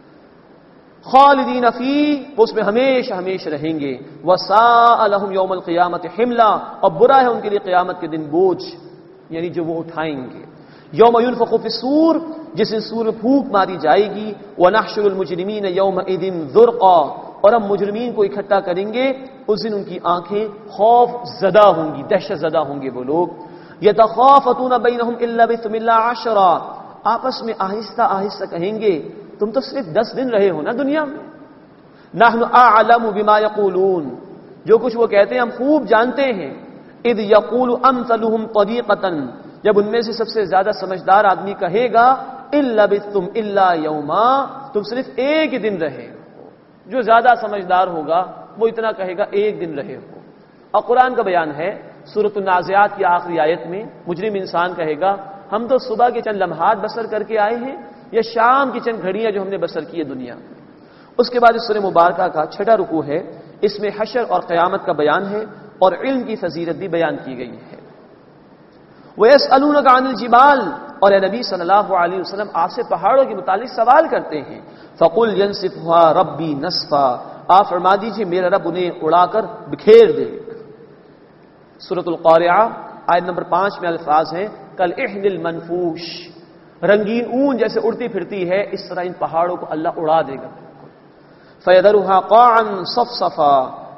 Speaker 3: خالدین فی، اس میں ہمیشہ ہمیشہ رہیں گے۔ وساء لهم یوم القیامت حملا، اور برا ہے ان کے لیے قیامت کے دن بوجھ، یعنی جو وہ اٹھائیں گے۔ یوم ينفخ فی الصور، جس دن سور میں پھونک ماری جائے گی۔ ونحشر المجرمین یومئذ زرقا، اور ہم مجرمین کو اکٹھا کریں گے، اس دن ان کی آنکھیں خوف زدہ ہوں گی، دہشت زدہ ہوں گے وہ لوگ۔ یتخافتون بینہم ان لبثتم الا عشرا، آپس میں آہستہ آہستہ کہیں گے تم تو صرف دس دن رہے ہو نا دنیا میں۔ نحن اعلم بما یقولون، جو کچھ وہ کہتے ہیں ہم خوب جانتے ہیں۔ اذ یقول امثلهم طریقۃ، جب ان میں سے سب سے زیادہ سمجھدار آدمی کہے گا ان لبثتم الا یوما، تم صرف ایک ہی دن رہے ہو۔ جو زیادہ سمجھدار ہوگا وہ اتنا کہے گا ایک دن رہے ہو۔ اور قرآن کا بیان ہے سورۃ النازعات کی آخری آیت میں، مجرم انسان کہے گا ہم تو صبح کے چند لمحات بسر کر کے آئے ہیں، یا شام کی چند گھڑیاں جو ہم نے بسر کی ہے دنیا میں۔ اس کے بعد اس سورہ مبارکہ کا چھٹا رکوع ہے، اس میں حشر اور قیامت کا بیان ہے اور علم کی فضیلت بھی بیان کی گئی ہے۔ وَيَسْأَلُونَكَ عَنِ الْجِبَالِ، اور اے نبی صلی اللہ علیہ وسلم آپ سے پہاڑوں کے متعلق سوال کرتے ہیں۔ فَقُلْ يَنْسِفُهَا رَبِّي نَسْفًا، آپ فرما دیجئے میرا رب انہیں اڑا کر بکھیر دے گا۔ سورۃ القارعہ آیت نمبر پانچ میں الفاظ ہیں کل احد المنفوش، رنگین اون جیسے اڑتی پھرتی ہے اس طرح ان پہاڑوں کو اللہ اڑا دے گا۔ فَيَذَرُهَا قَاعًا صَفْصَفًا،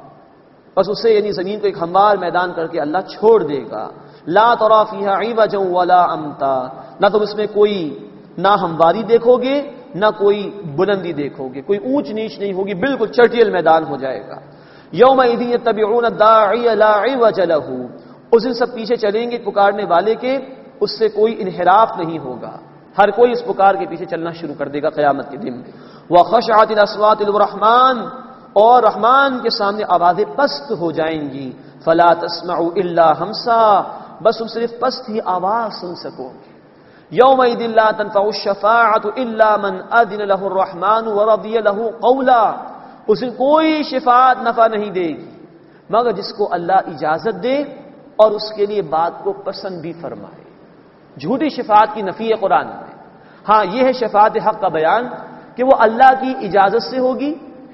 Speaker 3: بس اسے یعنی زمین کو ایک ہموار میدان کر کے اللہ چھوڑ دے گا۔ لا ترى فيها عوجا ولا امتا، نہ تم اس میں کوئی نہ ہمواری دیکھو گے نہ کوئی بلندی دیکھو گے، کوئی اونچ نیچ نہیں ہوگی، بالکل چٹیل میدان ہو جائے گا۔ یومئذ یتبعون الداعی لا عوج له، اس دن سب پیچھے چلیں گے پکارنے والے کے، اس سے کوئی انحراف نہیں ہوگا، ہر کوئی اس پکار کے پیچھے چلنا شروع کر دے گا قیامت کے دن۔ وخشعت الاصوات للرحمن، اور رحمان کے سامنے آوازیں پست ہو جائیں گی۔ فلا تسمع الا ہمسا، بس تم صرف پست ہی آواز سن سکو گے۔ یومئذ لا تنفع الشفاعۃ الا من اذن له الرحمن ورضی له قولا، اسے کوئی شفاعت نفع نہیں دے گی مگر جس کو اللہ اجازت دے اور اس کے لیے بات کو پسند بھی فرمائے۔ جھوٹی شفاعت کی نفی ہے قرآن میں۔ ہاں یہ ہے شفاعت حق کا بیان کہ وہ اللہ کی اجازت سے ہوگی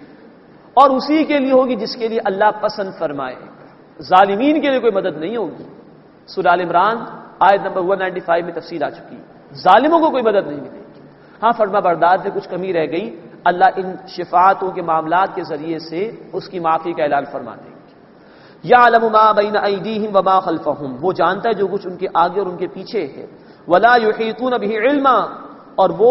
Speaker 3: اور اسی کے لیے ہوگی جس کے لیے اللہ پسند فرمائے، ظالمین کے لیے کوئی مدد نہیں ہوگی۔ سورہ آل عمران آیت نمبر ایک سو پچانوے میں تفصیل آ چکی ہے، ظالموں کو کوئی مدد نہیں ملے گی۔ ہاں فرما بردار سے کچھ کمی رہ گئی، اللہ ان شفاعتوں کے معاملات کے ذریعے سے اس کی معافی کا اعلان فرما دیں گے۔ یعلم ما بین ایدیہم وما خلفہم، وہ جانتا ہے جو کچھ ان کے آگے اور ان کے پیچھے ہے۔ ولا یحیطون بہ علما، اور وہ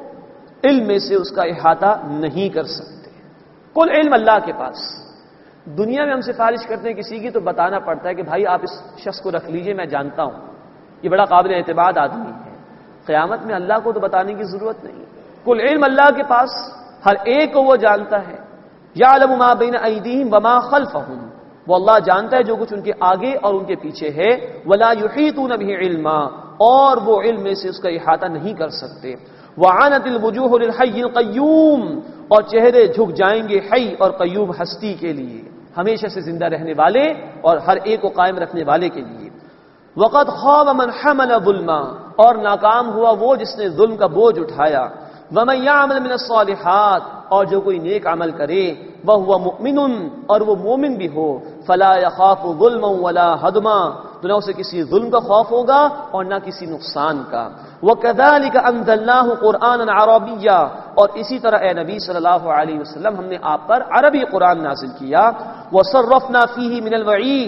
Speaker 3: علم میں سے اس کا احاطہ نہیں کر سکتے۔ کل علم اللہ کے پاس۔ دنیا میں ہم سفارش کرتے ہیں کسی کی تو بتانا پڑتا ہے کہ بھائی آپ اس شخص کو رکھ لیجئے، میں جانتا ہوں یہ بڑا قابل اعتماد آدمی ہے۔ قیامت میں اللہ کو تو بتانے کی ضرورت نہیں، کل علم اللہ کے پاس، ہر ایک کو وہ جانتا ہے۔ یعلم ما بین ایدیہم وما خلفہم، وہ اللہ جانتا ہے جو کچھ ان کے آگے اور ان کے پیچھے ہے۔ ولا یحیطون بہ علما، اور وہ علم میں سے اس کا احاطہ نہیں کر سکتے۔ وعنت الوجوہ للحی القیوم، اور چہرے جھک جائیں گے حی اور قیوم ہستی کے لیے، ہمیشہ سے زندہ رہنے والے اور ہر ایک کو قائم رکھنے والے کے لیے۔ وقد خاب من حمل ظلما، اور ناکام ہوا وہ جس نے ظلم کا بوجھ اٹھایا۔ ومن یعمل من الصالحات، اور جو کوئی نیک عمل کرے، وہو مؤمن، اور وہ مومن بھی ہو، فلا یخاف ظلما ولا ہدما، تو نہ اسے کسی ظلم کا خوف ہوگا اور نہ کسی نقصان کا۔ وَكَذَلِكَ أَنزَلْنَاهُ قُرْآنًا عَرَبِيًّا، اور اسی طرح اے نبی صلی اللہ علیہ وسلم ہم نے آپ پر عربی قرآن نازل کیا۔ وَصَرَّفْنَا فِيهِ مِنَ الْوَعِيدِ،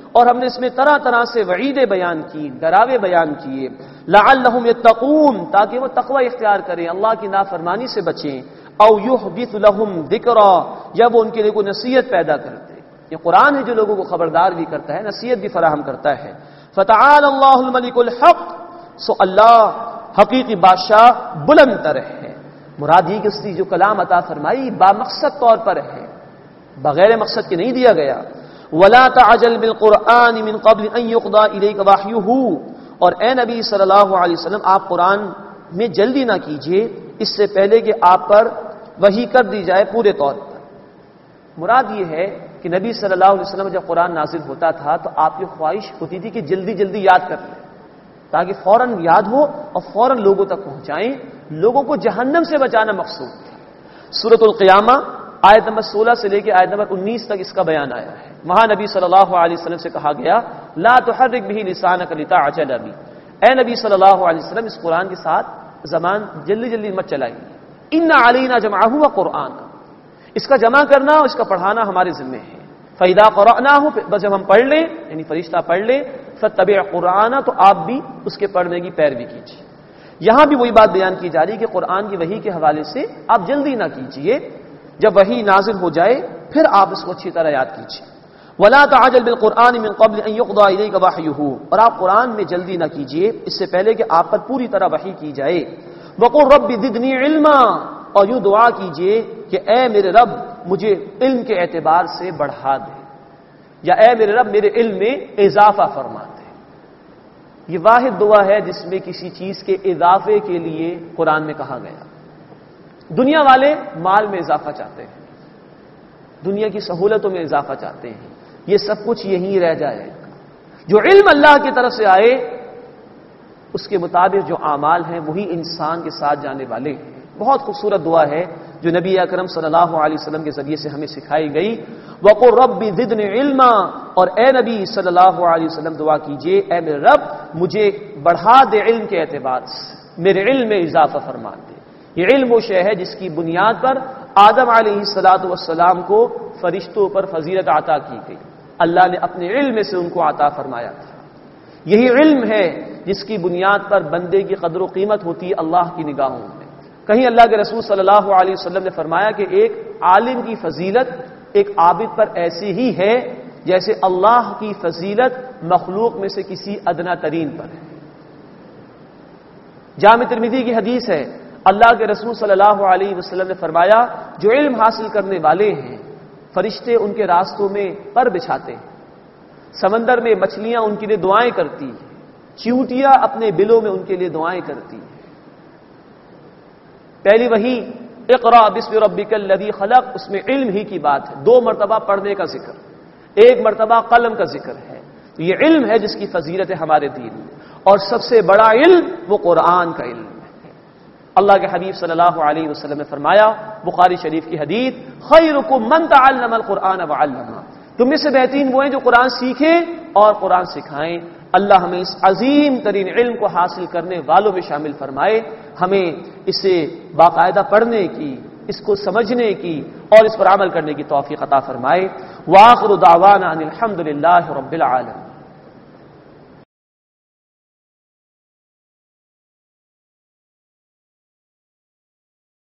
Speaker 3: اور ہم نے اس میں طرح طرح سے وعیدیں بیان کی، ڈراوے بیان کیے، لعلہم یتقون تاکہ وہ تقوی اختیار کریں، اللہ کی نافرمانی سے بچیں، او یحدث لہم ذکرا یا وہ ان کے لیے کوئی نصیحت پیدا کرتے۔ یہ قرآن ہے جو لوگوں کو خبردار بھی کرتا ہے، نصیحت بھی فراہم کرتا ہے۔ فتعال اللہ الملک الحق، سو اللہ حقیقی بادشاہ بلند تر ہے۔ مراد یہ کہ اس نے جو کلام عطا فرمائی بامقصد طور پر ہے، بغیر مقصد کے نہیں دیا گیا۔ ولا تعجل بالقرآن من قبل ان يقضى الیک وحیہ، اور اے نبی صلی اللہ علیہ وسلم آپ قرآن میں جلدی نہ کیجیے اس سے پہلے کہ آپ پر وحی کر دی جائے پورے طور پر۔ مراد یہ ہے کہ نبی صلی اللہ علیہ وسلم جب قرآن نازل ہوتا تھا تو آپ کی خواہش ہوتی تھی کہ جلدی جلدی یاد کر لیں تاکہ فوراً یاد ہو اور فوراً لوگوں تک پہنچائیں، لوگوں کو جہنم سے بچانا مقصود تھا۔ سورۃ القیامہ آیت نمبر سولہ سے لے کے آیت نمبر انیس تک اس کا بیان آیا ہے۔ وہاں نبی صلی اللہ علیہ وسلم سے کہا گیا لا تحرک به لسانک لتعجل به، اے نبی صلی اللہ علیہ وسلم اس قرآن کے ساتھ زبان جلدی جلدی مت چلائیے، ان علینا جمعہ وقرآن، اس کا جمع کرنا اور اس کا پڑھانا ہمارے ذمہ ہے۔ فَإِذَا قَرَأْنَاهُ، بس جب ہم پڑھ لیں یعنی فرشتہ پڑھ لیں، فَاتَّبِعْ قُرْآنَ، تو آپ بھی اس کے پڑھنے کی پیروی کیجیے۔ یہاں بھی وہی بات بیان کی جا رہی ہے کہ قرآن کی وحی کے حوالے سے آپ جلدی نہ کیجیے، جب وحی نازل ہو جائے پھر آپ اس کو اچھی طرح یاد کیجیے۔ وَلَا تَعْجَلْ بِالْقُرْآنِ مِنْ قَبْلِ أَنْ يُقْضَى إِلَيْكَ وَحْيُهُ، اور آپ قرآن میں جلدی نہ کیجیے اس سے پہلے کہ آپ پر پوری طرح وحی کی جائے۔ وَقُلْ رَبِّ زِدْنِی عِلْمًا، اور یوں دعا کیجیے کہ اے میرے رب مجھے علم کے اعتبار سے بڑھا دے، یا اے میرے رب میرے علم میں اضافہ فرما دے۔ یہ واحد دعا ہے جس میں کسی چیز کے اضافے کے لیے قرآن میں کہا گیا۔ دنیا والے مال میں اضافہ چاہتے ہیں، دنیا کی سہولتوں میں اضافہ چاہتے ہیں، یہ سب کچھ یہیں رہ جائے۔ جو علم اللہ کی طرف سے آئے اس کے مطابق جو اعمال ہیں وہی انسان کے ساتھ جانے والے ہیں۔ بہت خوبصورت دعا ہے جو نبی اکرم صلی اللہ علیہ وسلم کے ذریعے سے ہمیں سکھائی گئی۔ وَقُلْ رَبِّ زِدْنِی عِلْمًا، اور اے نبی صلی اللہ علیہ وسلم دعا کیجئے اے میرے رب مجھے بڑھا دے علم کے اعتبار سے، میرے علم میں اضافہ فرما دے۔ یہ علم وہ شے ہے جس کی بنیاد پر آدم علیہ الصلاۃ والسلام کو فرشتوں پر فضیلت عطا کی گئی، اللہ نے اپنے علم سے ان کو عطا فرمایا تھا۔ یہی علم ہے جس کی بنیاد پر بندے کی قدر و قیمت ہوتی ہے اللہ کی نگاہوں میں۔ کہیں اللہ کے رسول صلی اللہ علیہ وسلم نے فرمایا کہ ایک عالم کی فضیلت ایک عابد پر ایسی ہی ہے جیسے اللہ کی فضیلت مخلوق میں سے کسی ادنا ترین پر ہے۔ جامع ترمذی کی حدیث ہے، اللہ کے رسول صلی اللہ علیہ وسلم نے فرمایا جو علم حاصل کرنے والے ہیں فرشتے ان کے راستوں میں پر بچھاتے ہیں، سمندر میں مچھلیاں ان کے لیے دعائیں کرتی ہیں، چیونٹیاں اپنے بلوں میں ان کے لیے دعائیں کرتی ہیں۔ پہلی وحی اقرا بسم ربک الذی خلق، اس میں علم ہی کی بات ہے، دو مرتبہ پڑھنے کا ذکر، ایک مرتبہ قلم کا ذکر ہے۔ تو یہ علم ہے جس کی فضیلت ہے ہمارے دین میں، اور سب سے بڑا علم وہ قرآن کا علم ہے۔ اللہ کے حبیب صلی اللہ علیہ وسلم نے فرمایا بخاری شریف کی حدیث، خیرکم من تعلم القرآن وعلمہ، تم میں سے بہترین وہ ہیں جو قرآن سیکھیں اور قرآن سکھائیں۔ اللہ ہمیں اس عظیم ترین علم کو حاصل کرنے والوں میں شامل فرمائے، ہمیں اسے باقاعدہ پڑھنے کی، اس کو سمجھنے کی اور اس پر عمل کرنے کی توفیق عطا فرمائے۔ وآخر دعوانا ان الحمد للہ رب العالمین۔